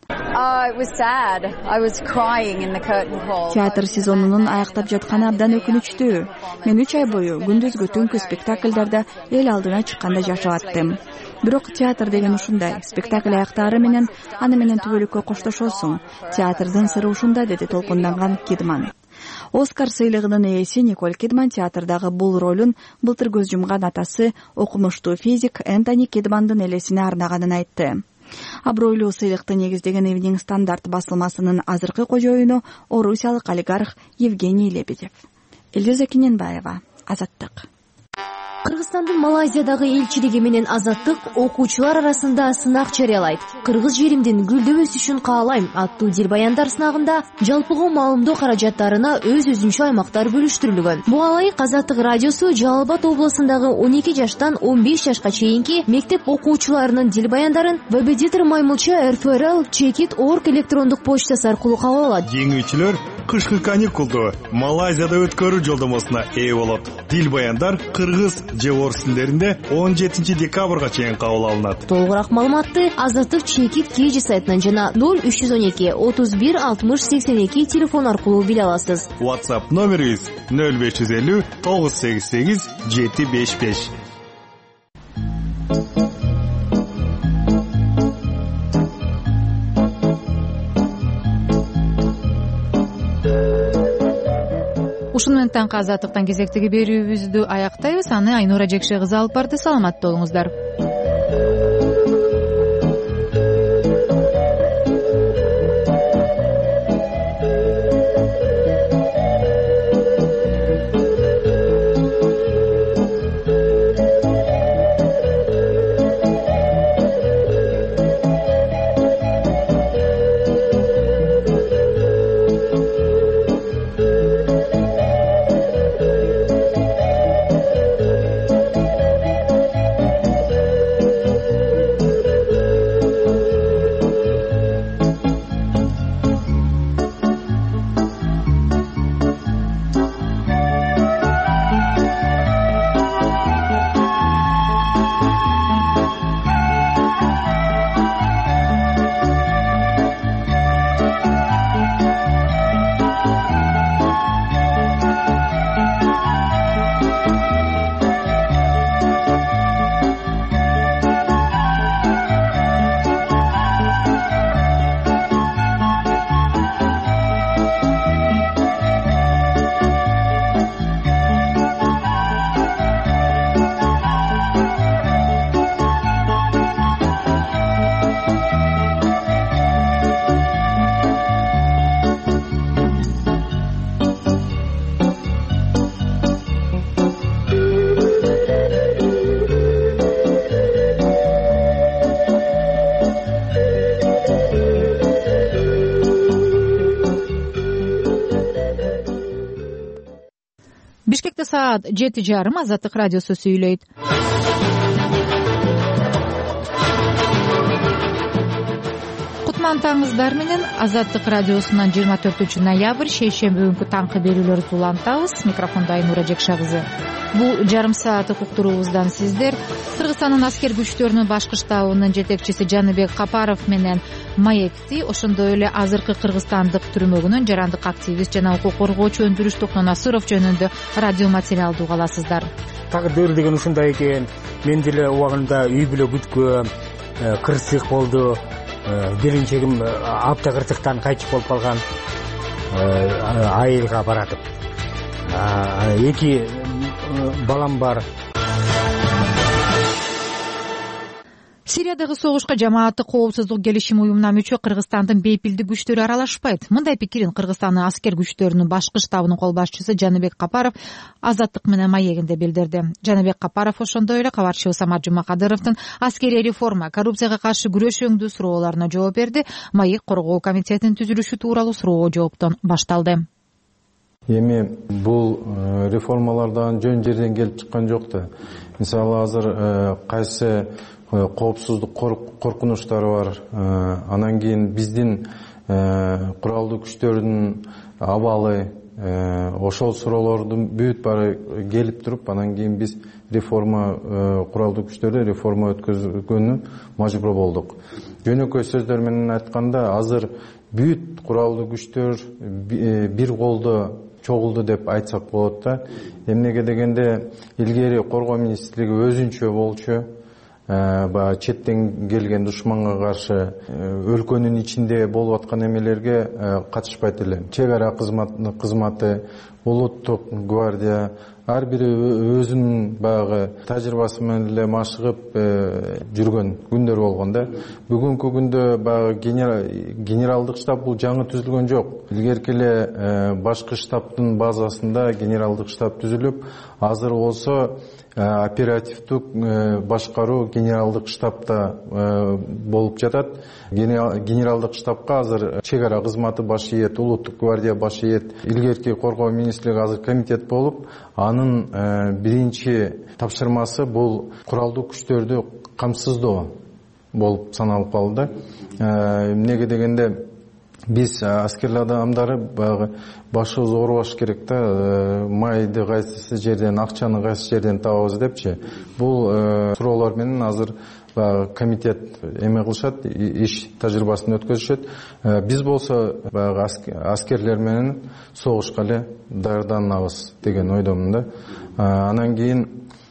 Театр сезонунун аяктап жатканы абдан өкүнүчтүү. Мен үч ай бою күндүзгү түнкү спектакльдарда эл алдына чыкканда жашап аттым. Бирок театр деген ушундай. Спектакль аяктаары менен аны менен түбөлүккө коштошосуң. Театрдын сыры ушунда, деди толкунданган Кидман. Оскар сыйлыгынын ээси Николь Кидман театрдагы бул ролун былтыр көз жумган атасы, окумуштуу физик Энтони Кидмандын элесине арнаганын айтты. Абройлуу сыйлыкты негиздеген Evening Standard басылмасынын азыркы кожоюну орусиялык олигарх Евгений Лебедев. Эльвиза Кененбаева, Азаттык. Кыргызстандын Малайзиядагы элчилиги менен Азаттык окуучулар арасында сынак жарыялайт. Кыргыз жеримдин гүлдөп өсүшүн каалайм аттуу дил баяндар сынагында жалпыга маалымдоо каражаттарына өз-өзүнчө аймактар бөлүштүрүлгөн. Буга ылайык Азаттык радиосу Жалал Абад облусундагы он эки жаштан он беш жашка чейинки мектеп окуучуларынын дил баяндарын Вебедитор Маймылча эр эф эр эл чекит точка орг электрондук почтасы аркылуу кабыл алат. Жеңүүчүлөр кышкы каникулду Малайзияда өткөрүү жолдомосуна ээ болот. Дил баяндар кыргыз же орус тилдеринде он жетинчи декабрга чейин кабыл алынат. Толугураак маалыматты Азаттык чекит кж сайтынан жана ноль үч жүз он эки отуз бир алтымыш сексен эки телефон аркылуу биле аласыз. WhatsApp номерибиз ноль беш жүз элүү тогуз сегиз сегиз жети беш беш. Ушуну менен таңкы Азаттыктан кезектеги берүүбүздү аяктайбыз. Аны Айнура Жекше кызы алып барды. Саламатта болуңуздар. Бишкекте саат жети жарым. Азаттык радиосу сүйлөйт. Кутмантаңыздар менен Азаттык радиосунан жыйырма төртүнчү ноябрь шейшемби күнкү таңкы берүүлөрүбүздү улантабыз. Микрофондо Айнура Жекше кызы. Бул жарым саат укуктуруубуздан сиздер Кыргызстандын аскер күчтөрүнүн башкы штабынын жетекчиси Жаныбек Капаров менен маекти, ошондой эле азыркы кыргызстандык түрмөгүнүн жарандык активист жана укук коргоочу Өндүрүш Токно Насыров жөнүндө радио материалды уга аласыздар. Тагдыр деген ушундай экен. Мен деле убагында үй бүлө бүткөм, кырсык болду. Келинчегим апта кырсыктан кайтып болуп калган. Айылга баратып. Эки балам бар. Сириядагы согушка жамааттык коопсуздук келишим уюмуна мүчө Кыргызстандын бейпилдик күчтөрү аралашпайт. Мындай пикирин Кыргызстандын аскер күчтөрүнүн башкы штабынын кол башчысы Жаныбек Капаров Азаттык менен маегинде билдирди. Жаныбек Капаров ошондой эле кабарчыбыз Самат Жумакадыровдун аскерий реформа, коррупцияга каршы күрөш жөнүндө суроолоруна жооп берди. Маек коргоо комитетинин түзүлүшү тууралуу суроо жооптон башталды. эми бул реформалардан жөн жерден келип чыккан жок да. Мисалы азыр кайсы коопсуздук коркунучтары бар, анан кийин биздин куралдуу күчтөрдүн абалы, ошол суроолордун бүт баары келип туруп, анан кийин биз реформа куралдуу күчтөрдү реформа өткөзгөнү мажбур болдук. Жөнөкөй сөздөр менен айтканда, азыр бүт куралдуу күчтөр бир колдо чогулду деп айтсак болот да. Эмнеге дегенде, илгери коргоо министрлиги өзүнчө болчу, баягы четтен келген душманга каршы өлкөнүн ичинде болуп аткан эмелерге катышпайт эле. Чек ара кызматы, улуттук гвардия ар бири өзүнүн баягы тажрыйбасы менен эле машыгып жүргөн күндөр болгон да. Бүгүнкү күндө баягы генералдык штаб бул жаңы түзүлгөн жок. Илгерки эле башкы штабтын базасында генералдык штаб түзүлүп, азыр болсо оперативдик башкаруу генералдык штабта болуп жатат. Генералдык штабка азыр чек ара кызматы баш ийет, улуттук гвардия баш ийет, илгерки коргоо министрлиги азыр комитет болуп, анын биринчи тапшырмасы бул куралдуу күчтөрдү камсыздоо болуп саналып калды. Эмнеге дегенде, биз аскерлер адамдары баягы башыбыз оорубаш керек да, майды кайсы жерден, акчаны кайсы жерден табабыз депчи. Бул суроолор менен азыр комитет эме кылышат, иш тажрыйбасын өткөзүшөт. Биз болсо баягы аскерлер менен согушка эле даярданабыз деген ойдомун да. Анан кийин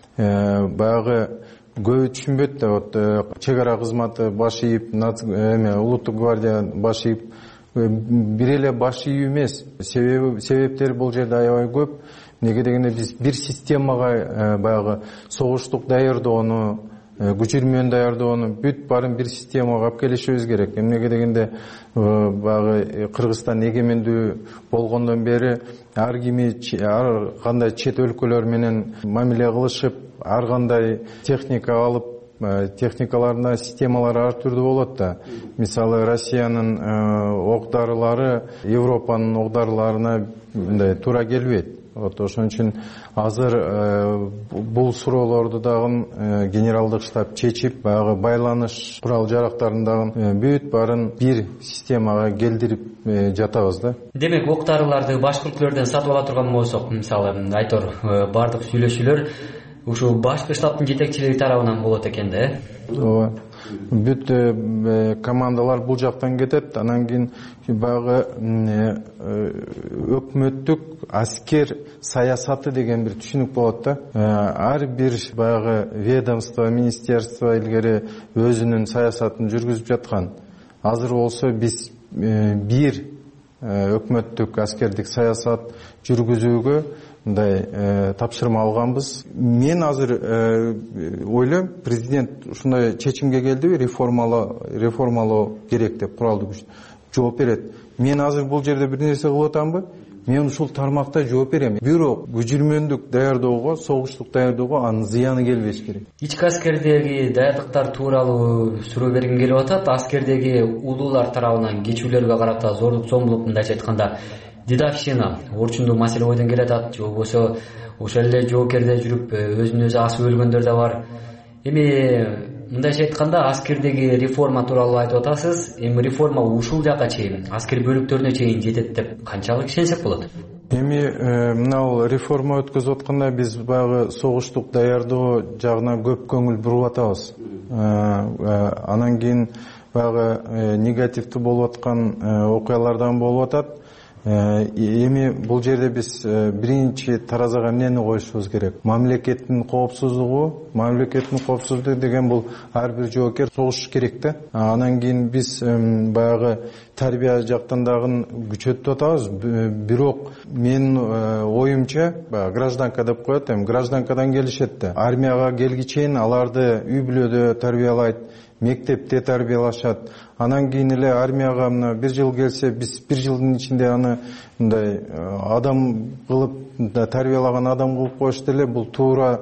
баягы көбү түшүнбөйт да, вот чек ара кызматы баш ийип, эме улуттук гвардия баш ийип, бир эле баш ийүү эмес. Себеби себептери бул жерде аябай көп. Неге дегенде, биз бир системага баягы согуштук даярдоону, көчүрмөн даярдоону бүт баарын бир системага алып келишибиз керек. Эмнеге дегенде, баягы Кыргызстан эгемендүү болгондон бери ар кими ар кандай чет өлкөлөр менен мамиле кылышып, ар кандай техника алып, техникаларына системалары ар түрдүү болот да. Мисалы Россиянын ок-дарылары Европанын ок-дарыларына мындай туура келбейт. Вот ошон үчүн азыр бул суроолорду дагы генералдык штаб чечип, баягы байланыш курал жарактарын дагы бүт баарын бир системага келдирип жатабыз да. Демек, ок-дарыларды башкы өлкөлөрдөн сатып ала турган болсок, мисалы айтор бардык сүйлөшүүлөр ушу башкы штабтын жетекчилиги тарабынан болот экен да, э? Ооба. Бүт командалар бул жактан кетет. Анан кийин баягы өкмөттүк аскер саясаты деген бир түшүнүк болот да. Ар бир баягы ведомство, министерство илгери өзүнүн саясатын жүргүзүп жаткан. Азыр болсо биз бир өкмөттүк аскердик саясат жүргүзүүгө мындай тапшырма алганбыз. Мен азыр ойлойм, президент ушундай чечимге келдиби, реформалоо реформалоо керек деп куралдуу күч жооп берет. Мен азыр бул жерде бир нерсе кылып атамбы? Мен ушул тармакта жооп берем. Бирок күчүрмөндүк даярдоого, согуштук даярдоого анын зыяны келбеш керек. Ички аскердеги даярдыктар тууралуу суроо бергим келип атат. Аскердеги улуулар тарабынан кечүүлөргө карата зордук зомбулук, мындайча айтканда дедовщина, орчундуу маселе ойдон келет ат, же болбосо ошол эле жоокерде жүрүп өзүн өзү асып өлгөндөр да бар. Эми мындайча айтканда, аскердеги реформа тууралуу айтып атасыз. Эми реформа ушул жака чейин, аскер бөлүктөрүнө чейин жетет деп канчалык ишенсек болот? Эми мына реформа өткөзүп атканда биз баягы согуштук даярдоо жагына көп көңүл буруп атабыз. Анан кийин баягы негативдүү болуп аткан окуялардан болуп атат. Эми бул жерде биз биринчи таразага эмнени коюшубуз керек? Мамлекеттин коопсуздугу, мамлекеттин коопсуздугу деген бул ар бир жоокер согуш керек да. Анан кийин биз баягы тарбия жактан дагы күчөтүп атабыз. Бирок менин оюмча, баягы гражданка деп коет, эми гражданкадан келишет да. Армияга келгичейин аларды үй бүлөдө тарбиялайт, мектепте тарбиялашат. Анан кийин эле армияга мына бир жыл келсе, биз бир жылдын ичинде аны мындай адам кылып, тарбиялаган адам кылып коюшту эле. Бул туура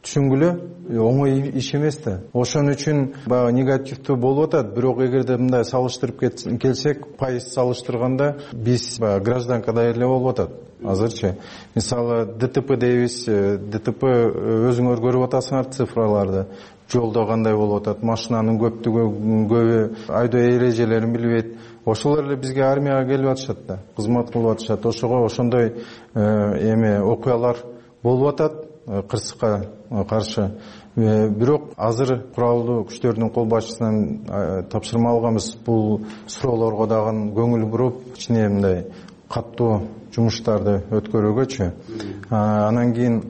түшүнгүлө оңой иш эмес да. Ошон үчүн баягы негативдүү болуп атат. Бирок эгерде мындай салыштырып келсек, пайыз салыштырганда биз баягы гражданкада эле болуп атат азырчы. Мисалы ДТП дейбиз. ДТП өзүңөр көрүп атасыңар цифраларды. Жолдо кандай болуп атат, машинанын көптүгү көбү айдоо эрежелерин билбейт. Ошолор эле бизге армияга келип атышат да, кызмат кылып атышат. Ошого ошондой эме окуялар болуп атат кырсыкка каршы. Бирок азыр куралдуу күчтөрдүн кол башчысынан тапшырма алганбыз. Бул суроолорго дагы көңүл буруп, ичине мындай каттуу жумуштарды өткөрүүгөчү. Анан кийин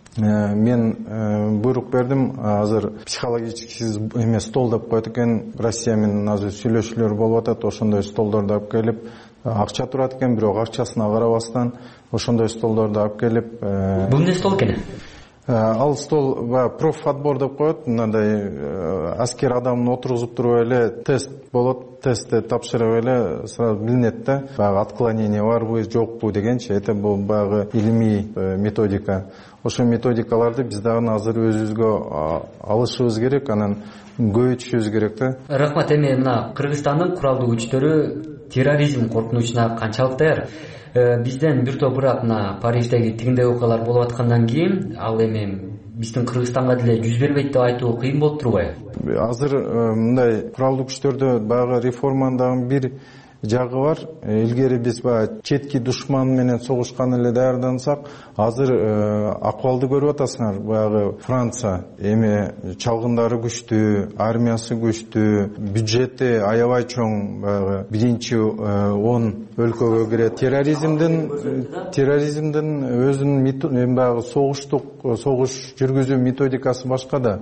мен буйрук бердим. Азыр психологический эме стол деп коет экен. Россия менен азыр сүйлөшүүлөр болуп атат. Ошондой столдорду алып келип, акча турат экен, бирок акчасына карабастан ошондой столдорду алып келип. Бул эмне стол экен? Ал стол профотбор деп коет. Мындай аскер адамын отургузуп туруп эле тест болот. Тестти тапшырып эле сразу билинет да. Баягы отклонение барбы, жокпу дегенчи. Это бул баягы илимий методика. Ошо методикаларды биз дагы азыр өзүбүзгө алышыбыз керек, анан көбөйтүшүбүз керек да. Рахмат. Эми мына Кыргызстандын куралдуу күчтөрү терроризм коркунучуна канчалык даяр? Бизден бир топ бирок мына Париждеги тигиндей окуялар болуп аткандан кийин ал эми биздин Кыргызстанга деле жүз бербейт деп айтуу кыйын болуп турбайбы? Азыр мындай куралдуу күчтөрдө баягы реформанын дагы бир жагы бар. Илгери биз баягы четки душман менен согушкан эле даярдансак, азыр акыбалды көрүп атасыңар. Баягы Франция эми чалгындары күчтүү, армиясы күчтүү, бюджети аябай чоң, баягы биринчи он өлкөгө кирет. Терроризмдин терроризмдин өзүнүн баягы согуштук согуш жүргүзүү методикасы башка да.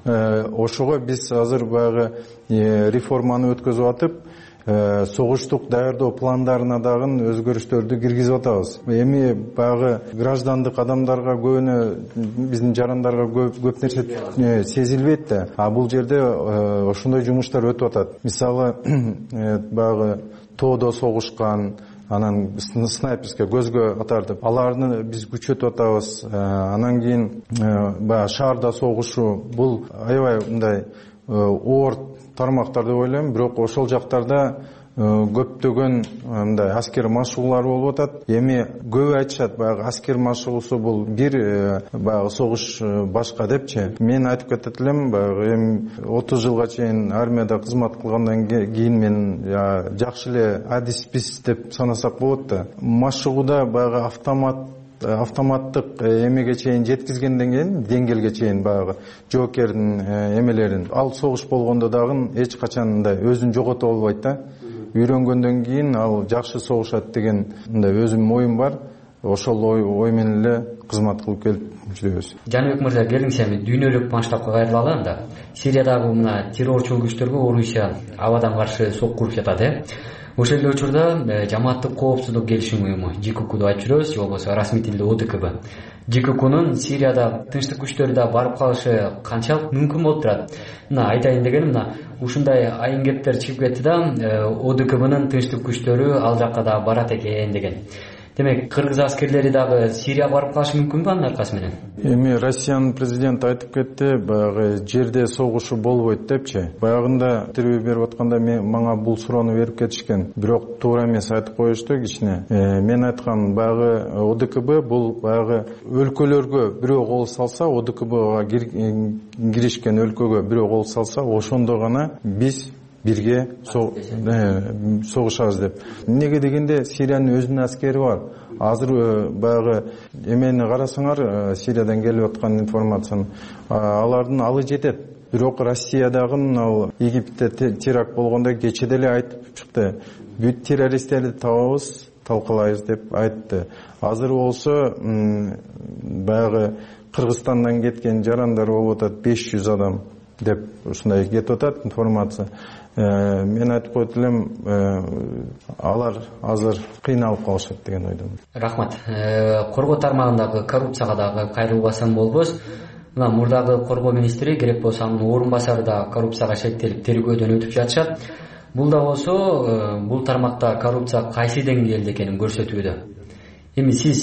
Ошого биз азыр баягы реформаны өткөзүп атып, согуштук даярдоо пландарына дагы өзгөрүштөрдү киргизип атабыз. Эми баягы граждандык адамдарга көбүнө биздин жарандарга көп көп нерсе сезилбейт да. А бул жерде ошондой жумуштар өтүп атат. Мисалы баягы тоодо согушкан, анан снайперский көзгө атартып, аларны биз күчөтүп атабыз. Анан кийин баягы шаарда согушу, бул аябай мындай оор тармактар деп ойлойм. Бирок ошол жактарда көптөгөн мындай аскер машыгуулар болуп атат. Эми көбү айтышат, баягы аскер машыгуусу бул бир, баягы согуш башка депчи. Мен айтып кетет элем, баягы эми отуз жылга чейин армияда кызмат кылгандан кийин мен жакшы эле адис-бис деп санасак болот да. Машыгууда баягы автомат автоматтык эмеге чейин жеткизгенден кийин, деңгээлге чейин баягы жоокердин эмелерин, ал согуш болгондо дагы эч качан мындай өзүн жогото болбойт да. Үйрөнгөндөн кийин ал жакшы согушат деген мындай өзүмдүн оюм бар. Ошол ой ой менен эле кызмат кылып келип жүрөбүз. Жаныбек мырза, келиңиз эми дүйнөлүк масштабка кайрылалы анда. Сириядагы мына террорчул күчтөргө Орусия абадан каршы сокку уруп жатат, э? Ошол эле учурда жамааттык коопсуздук келишим уюму Ж К К деп айтып жүрөбүз, же болбосо расмий тилде О Д К Б. Ж К Кнун Сирияда тынчтык күчтөрү да барып калышы канчалык мүмкүн болуп турат? Мына айтайын дегеним, мына ушундай айын кептер чыгып кетти да, О Д К Бнын тынчтык күчтөрү ал жакка да барат экен деген. Демек, кыргыз аскерлери дагы Сирия барып калышы мүмкүнбү анын аркасы менен? Эми Россиянын президенти айтып кетти, баягы жерде согушу болбойт депчи. Баягында интервью берип атканда мага бул суроону берип кетишкен. Бирок туура эмес айтып коюшту кичине. Мен айткам, баягы О Д К Б бул баягы өлкөлөргө бирөө кол салса, О Д К Бга киришкен өлкөгө бирөө кол салса, ошондо гана биз бирге согушабыз деп. Эмнеге дегенде Сириянын өзүнүн аскери бар. Азыр баягы эмени карасаңар, Сириядан келип аткан информацияны, алардын алы жетет. Бирок Россиядагы мына Египетте теракт болгондо кече деле айтып чыкты. Бүт террористтерди табабыз, талкалайбыз деп айтты. Азыр болсо баягы Кыргызстандан кеткен жарандар болуп атат беш жүз адам деп ушундай кетип атат информация. Мен айтып коет элем, алар азыр кыйналып калышат деген ойдомун. Рахмат. Коргоо тармагындагы коррупцияга дагы кайрылбасам болбос. Мына мурдагы коргоо министри, керек болсо анын орун басары да коррупцияга шектелип тергөөдөн өтүп жатышат. Бул да болсо бул тармакта коррупция кайсы деңгээлде экенин көрсөтүүдө. Эми сиз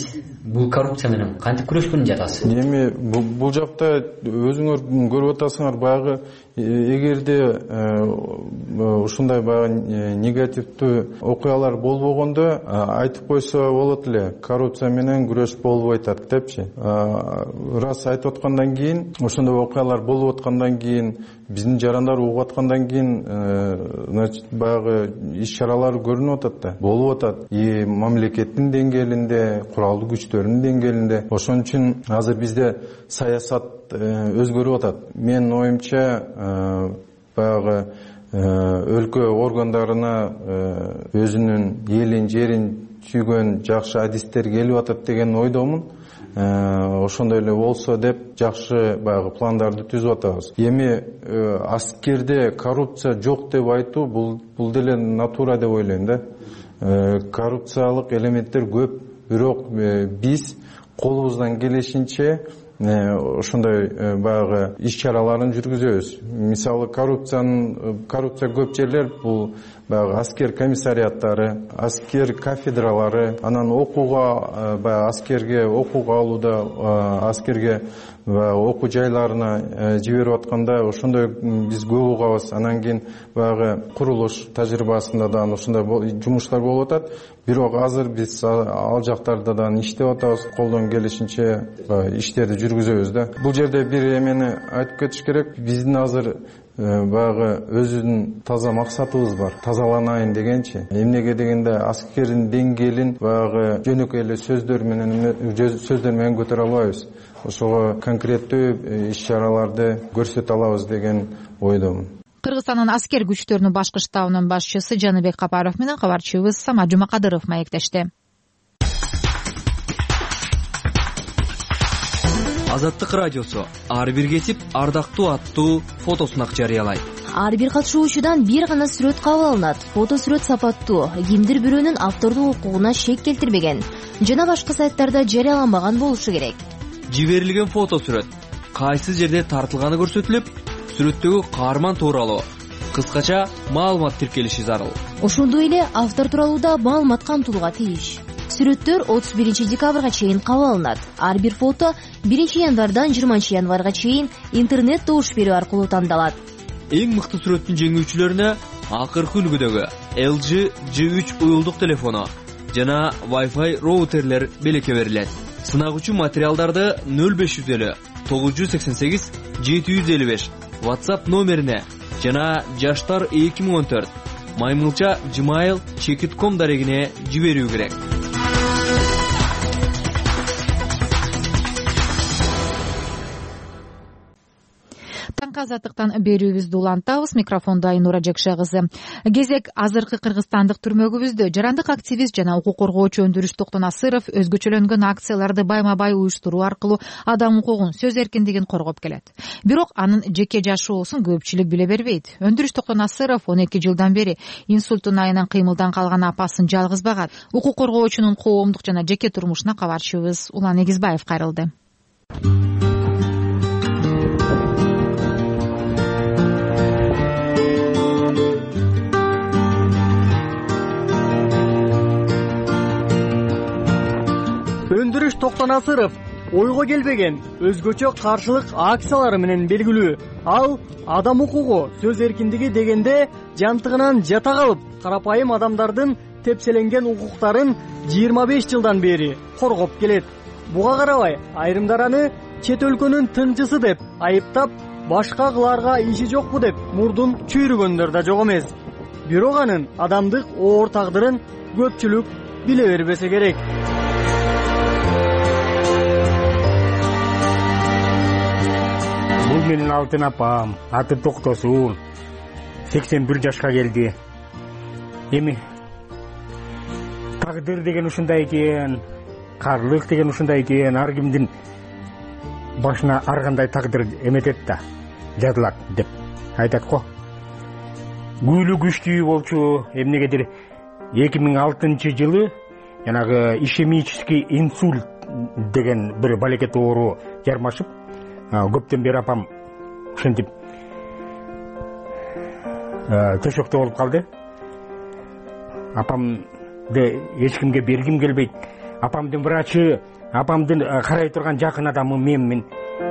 бул коррупция менен кантип күрөшкөнүн жатасыз? Эми бул жакта өзүңөр көрүп атасыңар, баягы эгерде ушундай баягы негативдүү окуялар болбогондо айтып койсо болот эле, коррупция менен күрөш болбой атат депчи. Раз айтып аткандан кийин, ошондой окуялар болуп аткандан кийин, биздин жарандар угуп аткандан кийин, значит, баягы иш-чаралар көрүнүп атат да, болуп атат. И мамлекеттин деңгээлинде, куралдуу күчтөрдүн деңгээлинде. Ошон үчүн азыр бизде саясат өзгөрүп атат. Менин оюмча, баягы өлкө органдарына өзүнүн элин, жерин сүйгөн жакшы адистер келип атат деген ойдомун. Ошондой эле болсо деп жакшы баягы пландарды түзүп атабыз. Эми аскерде коррупция жок деп айтуу бул бул деле натура деп ойлойм да. Коррупциялык элементтер көп, бирок биз колубуздан келишинче ошондой баягы иш-чараларын жүргүзөбүз. Мисалы, коррупциянын коррупция көп жерлер бул баягы аскер комиссариаттары, аскер кафедралары, анан окууга, баягы аскерге окууга алууда, аскерге окуу жайларына жиберип атканда ошондой биз көп угабыз. Анан кийин баягы курулуш тажрыйбасында да ошондой жумуштар болуп атат. Бирок азыр биз ал жактарда да иштеп атабыз, колдон келишинче иштерди жүргүзөбүз да. Бул жерде бир эмени айтып кетиш керек. Биздин азыр баягы өзүнүн таза максатыбыз бар, тазаланайын дегенчи. Эмнеге дегенде аскердин деңгээлин баягы жөнөкөй эле сөздөр менен сөздөр менен көтөрө албайбыз. Ошого конкреттүү иш-чараларды көрсөтө алабыз деген ойдомун. Кыргызстандын аскер күчтөрүнүн башкы штабынын башчысы Жаныбек Капаров менен кабарчыбыз Самат Жумакадыров маектешти. Азаттык радиосу ар бир кесип ардактуу аттуу фотосунак жарыялайт. Ар бир катышуучудан бир гана сүрөт кабыл алынат. Фото сүрөт сапаттуу, кимдир бирөөнүн автордук укугуна шек келтирбеген жана башка сайттарда жарыяланбаган болушу керек. Жиберилген фото сүрөт кайсы жерде тартылганы көрсөтүлүп, сүрөттөгү каарман тууралуу кыскача маалымат тиркелиши зарыл. Ошондой эле автор тууралуу да маалымат камтылууга тийиш. Сүрөттөр отуз биринчи декабрга чейин кабыл алынат. Ар бир фото биринчи январдан жыйырманчы январга чейин интернет добуш берүү аркылуу тандалат. Эң мыкты сүрөттүн жеңүүчүлөрүнө акыркы үлгүдөгү эл джи джи үч уюлдук телефону жана Wi-Fi роутерлер белекке берилет. Сынагучу материалдарды нөл беш жүз элүү тогуз жүз сексен сегиз жети жүз элүү беш WhatsApp номерине жана жаштар эки миң он төрт маймылча gmail чекит точка ком дарегине жиберүү керек. Таңкы азаттыктан берүүбүздү улантабыз. Микрофондо Айнура Жекше кызы. Кезек азыркы кыргызстандык түрмөгүбүздө жарандык активист жана укук коргоочу Өндүрүш Токтонасыров өзгөчөлөнгөн акцияларды байма-бай уюштуруу аркылуу адам укугун, сөз эркиндигин коргоп келет. Бирок анын жеке жашоосун көпчүлүк биле бербейт. Өндүрүш Токтонасыров он эки жылдан бери инсульттун айынан кыймылдан калган апасын жалгыз багат. Укук коргоочунун коомдук жана жеке турмушуна кабарчыбыз Улан Эгизбаев кайрылды. Өндүрүш Токтонасыров ойго келбеген өзгөчө каршылык акциялары менен белгилүү. Ал адам укугу, сөз эркиндиги дегенде жантыгынан жата калып, карапайым адамдардын тепселенген укуктарын жыйырма беш жылдан бери коргоп келет. Буга карабай, айрымдар аны чет өлкөнүн тынчысы деп айыптап, башка кыларга иши жокпу деп мурдун чүйрүгөндөр да жок эмес. Бирок анын адамдык оор тагдырын көпчүлүк биле бербесе керек. Бул менин алтын апам, аты Токтосун, сексен бир жашка келди. Эми тагдыр деген ушундай экен, карлык деген ушундай экен, ар кимдин башына ар кандай тагдыр эметет да, жазылат деп айтат го. Күйлү күчтүү болчу, эмнегедир эки миң алтынчы жылы жанагы ишемический инсульт деген бир балекет оору жармашып, көптөн бери апам ушинтип төшөктө болуп калды. Апамды эч кимге бергим келбейт. Апамдын врачы апамдын карай турган жакын адамы менмин.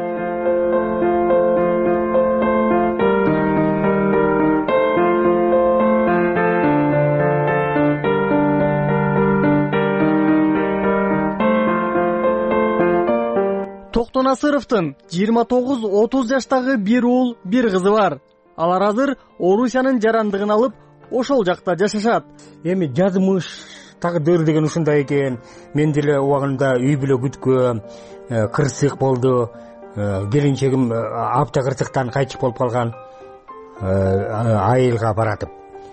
Токтонасыровдун жыйырма тогуз отуз жаштагы бир уул, бир кызы бар. Алар азыр Орусиянын жарандыгын алып, ошол жакта жашашат. Эми жазмыш тагдыр деген ушундай экен. Мен деле убагында үй бүлө күткөм, кырсык болду. Келинчегим апта кырсыктан кайтып болуп калган. Айылга баратып.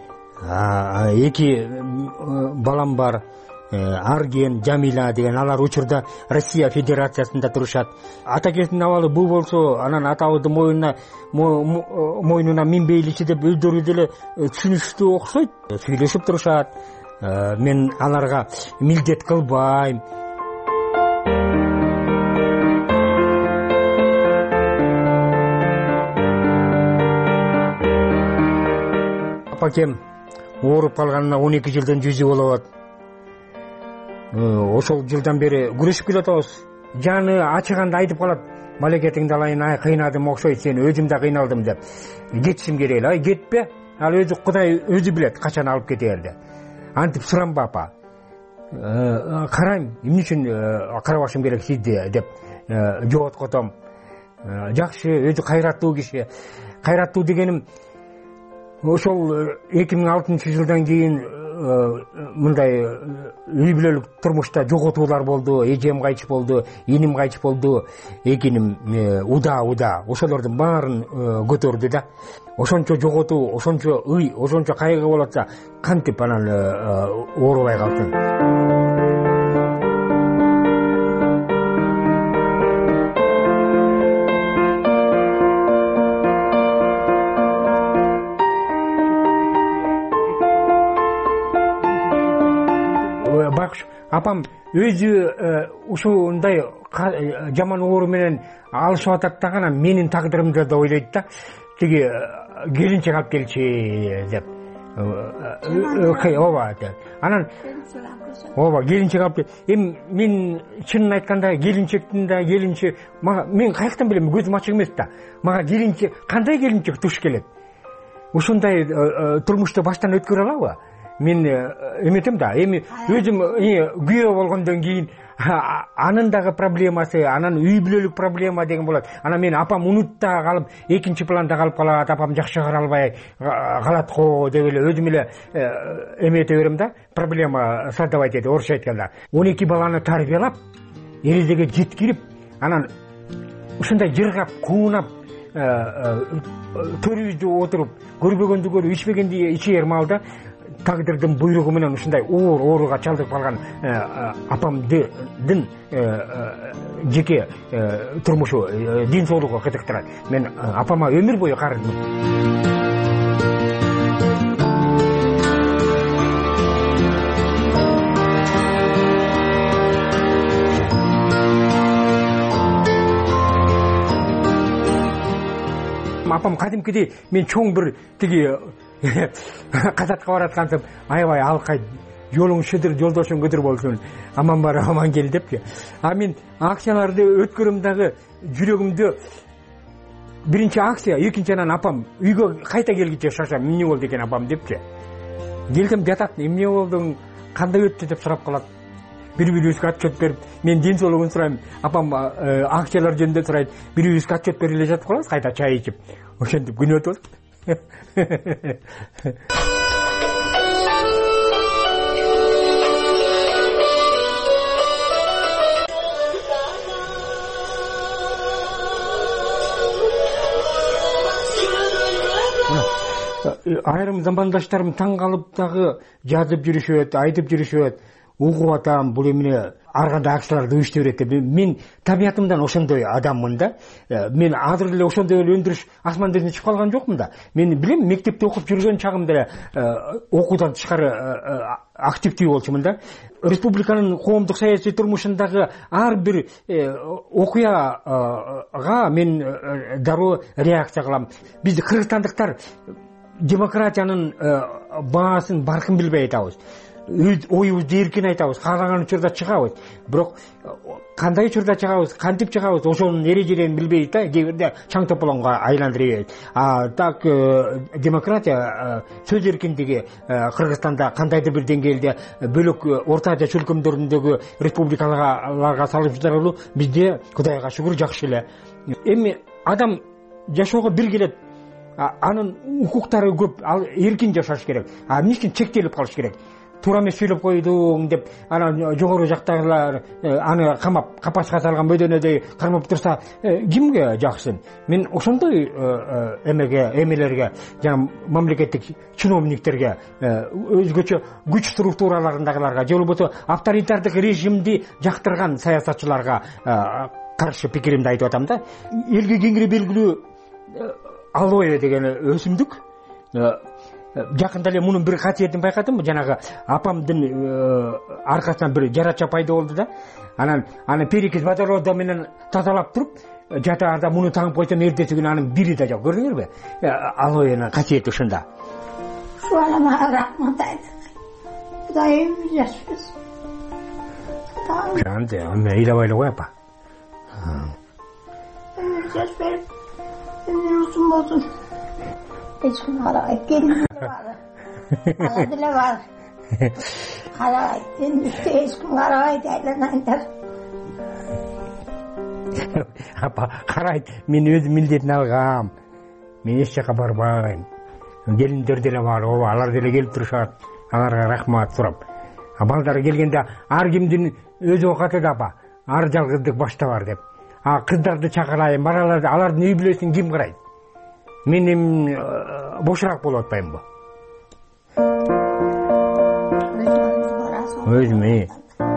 Эки балам бар. Арген, Жамила деген, алар учурда Россия Федерациясында турушат. Атакесинин абалы бул болсо, анан атабыздын моюнуна мойнуна минбейличи деп өздөрү деле түшүнүштүү окшойт. Сүйлөшүп турушат. Мен аларга милдет кылбайм. Апакем ооруп калганына он эки жылдан жүзү болот. Ошол жылдан бери күрөшүп келатабыз. Жаны ачыганда айтып калат: "Малекетиңди алайын, ай кыйнадым окшойт, сени өзүм да кыйналдым" деп. Кетишим керек эле. Ай кетпе. Ал өзү Кудай өзү билет качан алып кетерди. Антип сурамба апа. Карайм, эмне үчүн карабашым керек сизди деп жооткотом. Жакшы, өзү кайраттуу киши. Кайраттуу дегеним ошол эки миң алтынчы жылдан кийин мындай үй бүлөлүк турмушта жоготуулар болду. Эжем кайтып болду, иним кайтып болду, экиним уда уда ошолордун баарын көтөрдү да. Ошончо жоготуу, ошончо ый, ошончо кайгы болот да, кантип анан оорубай калсын. Апам өзү ушундай жаман оору менен алышып атат да, анан менин тагдырымды да ойлойт да. Тиги келинчек алып келчи деп. Ооба. Анан ооба келинчек алып. Эми мен чынын айтканда келинчектин да келинче мага мен каяктан билем, көзүм ачык эмес да. Мага келинчек кандай келинчек туш келет? Ушундай турмушту баштан өткөрө алабы? Мен эметем да, эми өзүм күйөө болгондон кийин анын дагы проблемасы, анан үй бүлөлүк проблема деген болот. Анан мен апам унутта калып, экинчи планда калып калат, апам жакшы кара албай калат го деп эле өзүм эле эмете берем да. Проблема создавать этет, орусча айтканда. он эки баланы тарбиялап, эрезеге жеткирип, анан ушундай жыргап, куунап, төрүбүздө отуруп, көрбөгөндү көрүп, ичпегенди ичер маалда тагдырдын буйругу менен ушундай оор ооруга чалдыгып калган апамдын жеке турмушу, ден соолугу кызыктырат. Мен апама өмүр бою карыдым. Апам кадимкидей мен чоң бир тиги казакка бараткансып, аябай алкайт, жолуң шыдыр, жолдошуң көдүр болсун, аман бар, аман кел депчи. А мен акцияларды өткөрөм дагы жүрөгүмдө биринчи акция, экинчи анан апам үйгө кайта келгиче шашам, эмне болду экен апам депчи. Келсем жатат, эмне болдуң, кандай өттү деп сурап калат. Бири-бирибизге отчет берип, мен ден соолугун сурайм, апам акциялар жөнүндө сурайт, бири-бирибизге отчет берип эле жатып калабыз, кайта чай ичип. Ошентип күнү өтөт. Айрым замандаштарым таң калып дагы жазып жүрүшөт, айтып жүрүшөт. Угуп атам, бул эмне ар кандай акцияларды уюштур берет деп. Мен табиятымдан ошондой адаммын да. Мен азыр эле ошондой эле өндүрүш асман дезине чыгып калган жокмун да. Мен билем, мектепте окуп жүргөн чагымда эле окуудан тышкары активдүү болчумун да. Республиканын коомдук саясий турмушундагы ар бир окуяга мен дароо реакция кылам. Биз кыргызстандыктар демократиянын баасын, баркын билбей атабыз. оюбузду эркин айтабыз, каалаган учурда чыгабыз. Бирок кандай учурда чыгабыз, кантип чыгабыз, ошонун эрежелерин билбейбиз да, кээ бирде чаң тополонго айландырып. А так демократия, сөз эркиндиги Кыргызстанда кандайдыр бир деңгээлде бөлөк Орто Азия чөлкөмдөрүндөгү республикаларга салыштырылуу бизде Кудайга шүгүр жакшы эле. Эми адам жашоого бир келет, анын укуктары көп, ал эркин жашаш керек. А эмне үчүн чектелип калыш керек? Туура эмес сүйлөп койдуң деп, анан жогору жактагылар аны камап, капаска салган бөдөнөдөй кармап турса, кимге жаксын? Мен ошондой эмеге, эмелерге, жана мамлекеттик чиновниктерге, өзгөчө күч структураларындагыларга, же болбосо авторитардык режимди жактырган саясатчыларга каршы пикиримди айтып атам да. Элге кеңири белгилүү алоэ деген өсүмдүк. Жакында эле мунун бир касиетин байкадым. Жанагы апамдын аркасынан бир жарача пайда болду да. Анан аны перекис водорода менен тазалап туруп, жатаарда муну таңып койсом, эртеси күнү анын бири да жок. Көрдүңөрбү? Алоэнин касиети ушунда. Şu alama rahmat aydık. Kudayım yaşıyoruz. Жанды, аны ыйлабайлы кой апа. Yaş verip ömür uzun olsun. Hiç gün harayıp gelin var. Hala dile var. Harayıp gelin üstte hiç gün harayıp derlenenler. Апа, карайт, мен өз милдетин алгам. Мен эч жака барбайм. Келиндер деле бар, ооба, алар деле келип турушат. Аларга рахмат сурап. А балдары келгенде ар кимдин өз оокаты да апа, ар жалгыздык башта бар деп. А кыздарды чакырайын, бараларды, алардын үй бүлөсүн ким карайт? Мен эми бошураак болуп атпаймынбы? Өзүм.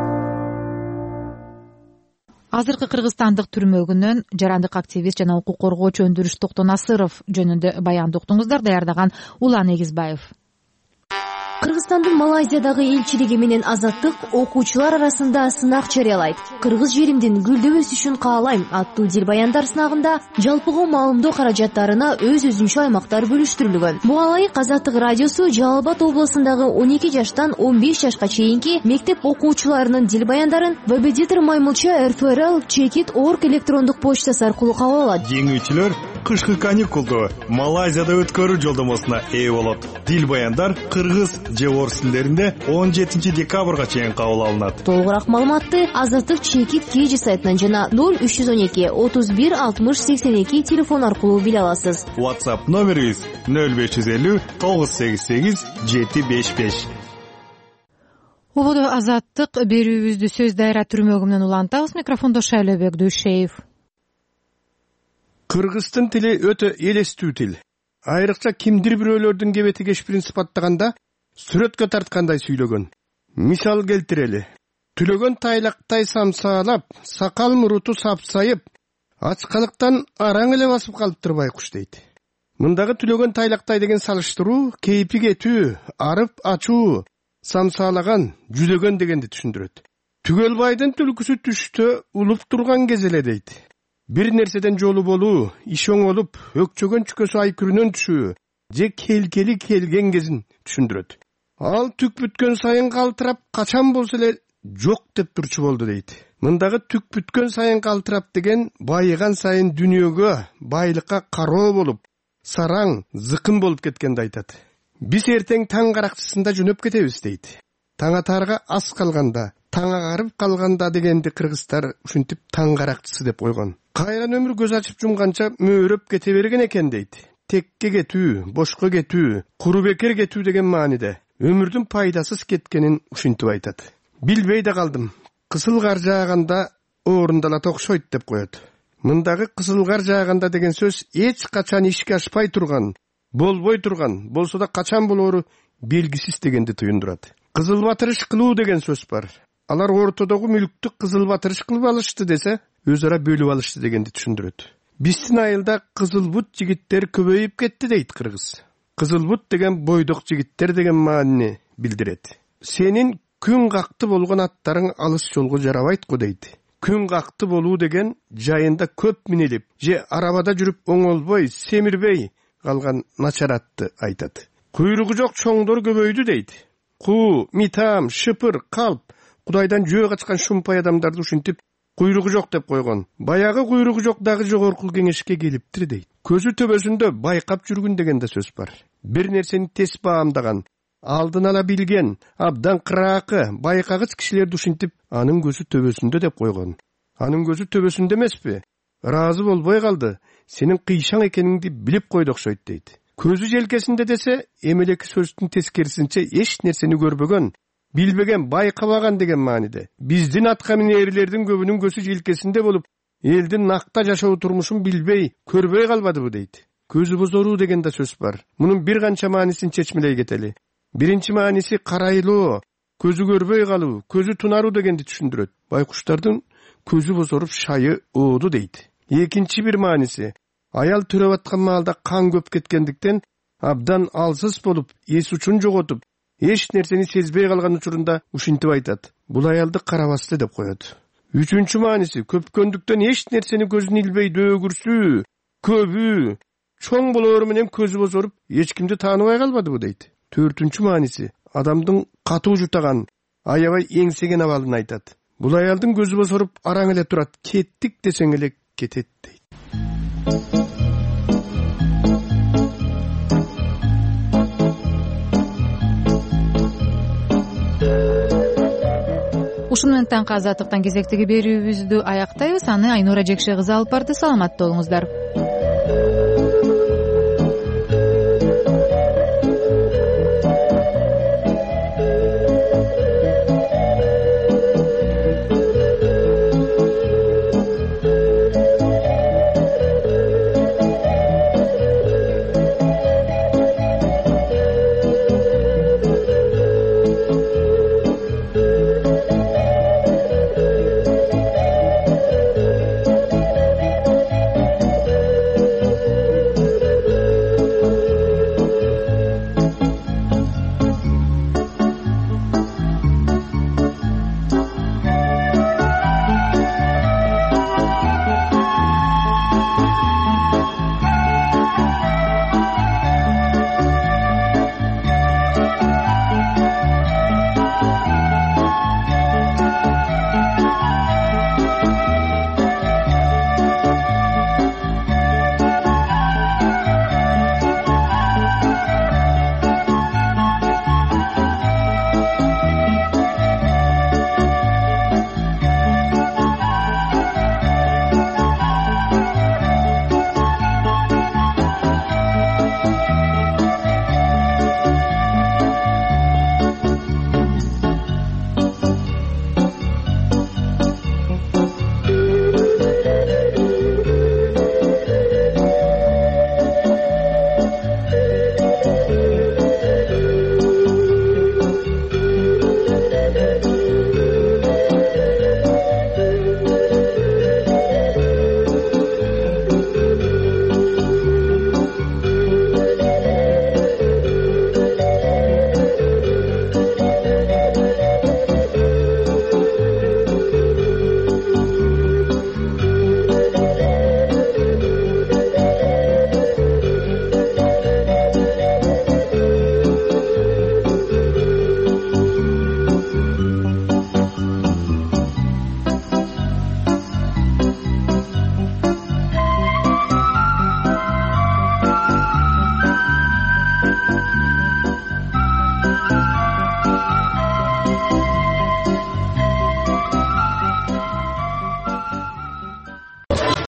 Азыркы кыргызстандык түрмөгүнөн жарандык активист жана укук коргоочу Өндүрүш Токтонасыров жөнүндө баянды уктуңуздар. Даярдаган Улан Эгизбаев. Кыргызстандын Малайзиядагы элчилиги менен Азаттык окуучулар арасында сынак жарыялайт. Кыргыз жеримдин гүлдөп өсүшүн каалайм аттуу дил баяндар сынагында жалпыга маалымдоо каражаттарына өз өзүнчө аймактар бөлүштүрүлгөн. Буга ылайык Азаттык радиосу Жалал Абад облусундагы он эки жаштан он беш жашка чейинки мектеп окуучуларынын дил баяндарын Вебедитор Маймылча эр эф эр эл чекит орг электрондук почтасы аркылуу кабыл алат. Жеңүүчүлөр кышкы каникулду Малайзияда өткөрүү жолдомосуна ээ болот. Дил баяндар кыргыз же орус тилдеринде он жетинчи декабрга чейин кабыл алынат. Толугураак маалыматты Азаттык чекит кж сайтынан жана ноль үч жүз он эки отуз бир алтымыш сексен эки телефон аркылуу биле аласыз. WhatsApp номерибиз ноль беш жүз элүү тогуз сегиз сегиз жети беш беш. Ободо Азаттык берүүбүздү сөз дайра түрмөгүнөн улантабыз. Микрофондо Шайлообек Дүйшеев. Кыргыздын тили өтө элестүү тил. Айрыкча кимдир бирөөлөрдүн кебети кеш принцип аттаганда сүрөткө тарткандай сүйлөгөн. Мисал келтирели. Түлөгөн тайлактай самсаалап, сакал муруту сапсайып, ачкалыктан араң эле басып калыптыр байкуш дейт. Мындагы түлөгөн тайлактай деген салыштыруу кейпи кетүү, арып ачуу, самсаалаган, жүдөгөн дегенди түшүндүрөт. Түгөлбайдын түлкүсү түштө улуп турган кез эле дейт. Бир нерседен жолу болуу, иш оңолуп, өкчөгөн чүкөсү айкүрүнөн түшүү, же келкели келген кезин түшүндүрөт. Ал түк бүткөн сайын калтырап, качан болсо эле жок деп турчу болду дейт. Мындагы түк бүткөн сайын калтырап деген байыган сайын дүнүйөгө, байлыкка кароо болуп, сараң, зыкын болуп кеткенди айтат. Биз эртең таң каракчысында жөнөп кетебиз дейт. Таң атарга аз калганда, таң агарып калганда дегенди кыргыздар ушинтип таң каракчысы деп койгон. Кайран өмүр көз ачып жумганча мөөрөп кете берген экен дейт. Текке кетүү, бошко кетүү, куру бекер кетүү деген мааниде өмүрдүн пайдасыз кеткенин ушинтип айтат. Билбей да калдым. Кысыл кар жааганда орундалат окшойт деп коет. Мындагы кысыл кар жааганда деген сөз эч качан ишке ашпай турган, болбой турган, болсо да качан болоору белгисиз дегенди туюндурат. Кызыл батырыш кылуу деген сөз бар. Алар ортодогу мүлктү кызыл батырыш кылып алышты десе, өз ара бөлүп алышты дегенди түшүндүрөт. Биздин айылда кызыл бут жигиттер көбөйүп кетти дейт кыргыз. Кызыл бут деген бойдок жигиттер деген маанини билдирет. Сенин күн какты болгон аттарың алыс жолго жарабайт го дейт. Күн какты болуу деген жайында көп минелип, же арабада жүрүп оңолбой, семирбей калган начар атты айтат. Куйругу жок чоңдор көбөйдү дейт. куу, митам, шыпыр, калп кудайдан жөө качкан шумпай адамдарды ушинтип куйругу жок деп койгон. Баягы куйругу жок дагы жогорку кеңешке келиптир дейт. Көзү төбөсүндө байкап жүргүн деген да сөз бар. Бир нерсени тез баамдаган, алдын ала билген, абдан кыраакы, байкагыч кишилерди ушинтип анын көзү төбөсүндө деп койгон. Анын көзү төбөсүндө эмеспи? Ыраазы болбой калды. Сенин кыйшаң экениңди билип койду окшойт дейт. Көзү желкесинде десе, эмелеки сөздүн тескерисинче эч нерсени көрбөгөн, билбеген, байкабаган деген мааниде. Биздин атка минээрлердин көбүнүн көзү желкесинде болуп, элдин накта жашоо турмушун билбей, көрбөй калбадыбы дейт. Көзү бозоруу деген да сөз бар. Мунун бир канча маанисин чечмелей кетели. Биринчи мааниси карайлоо, көзү көрбөй калуу, көзү тунаруу дегенди түшүндүрөт. Байкуштардын көзү бозоруп шайы ооду дейт. Экинчи бир мааниси аял төрөп аткан маалда кан көп кеткендиктен абдан алсыз болуп, эс учун жоготуп, эч нерсени сезбей калган учурунда ушинтип айтат. Бул аялды карабасты деп коет. Үчүнчү мааниси көпкөндүктөн эч нерсени көзүн илбей дөөгүрсүү, көбүү, чоң болоору менен көзү бозоруп, эч кимди тааныбай калбадыбы дейт. Төртүнчү мааниси адамдын катуу жутаган, аябай эңсеген абалын айтат. Бул аялдын көзү бозоруп араң эле турат, кеттик десең эле кетет дейт. Ушун менен таңкы азаттыктан кезектеги берүүбүздү аяктайбыз. Аны Айнура Жекше кызы алып барды. Саламатта болуңуздар.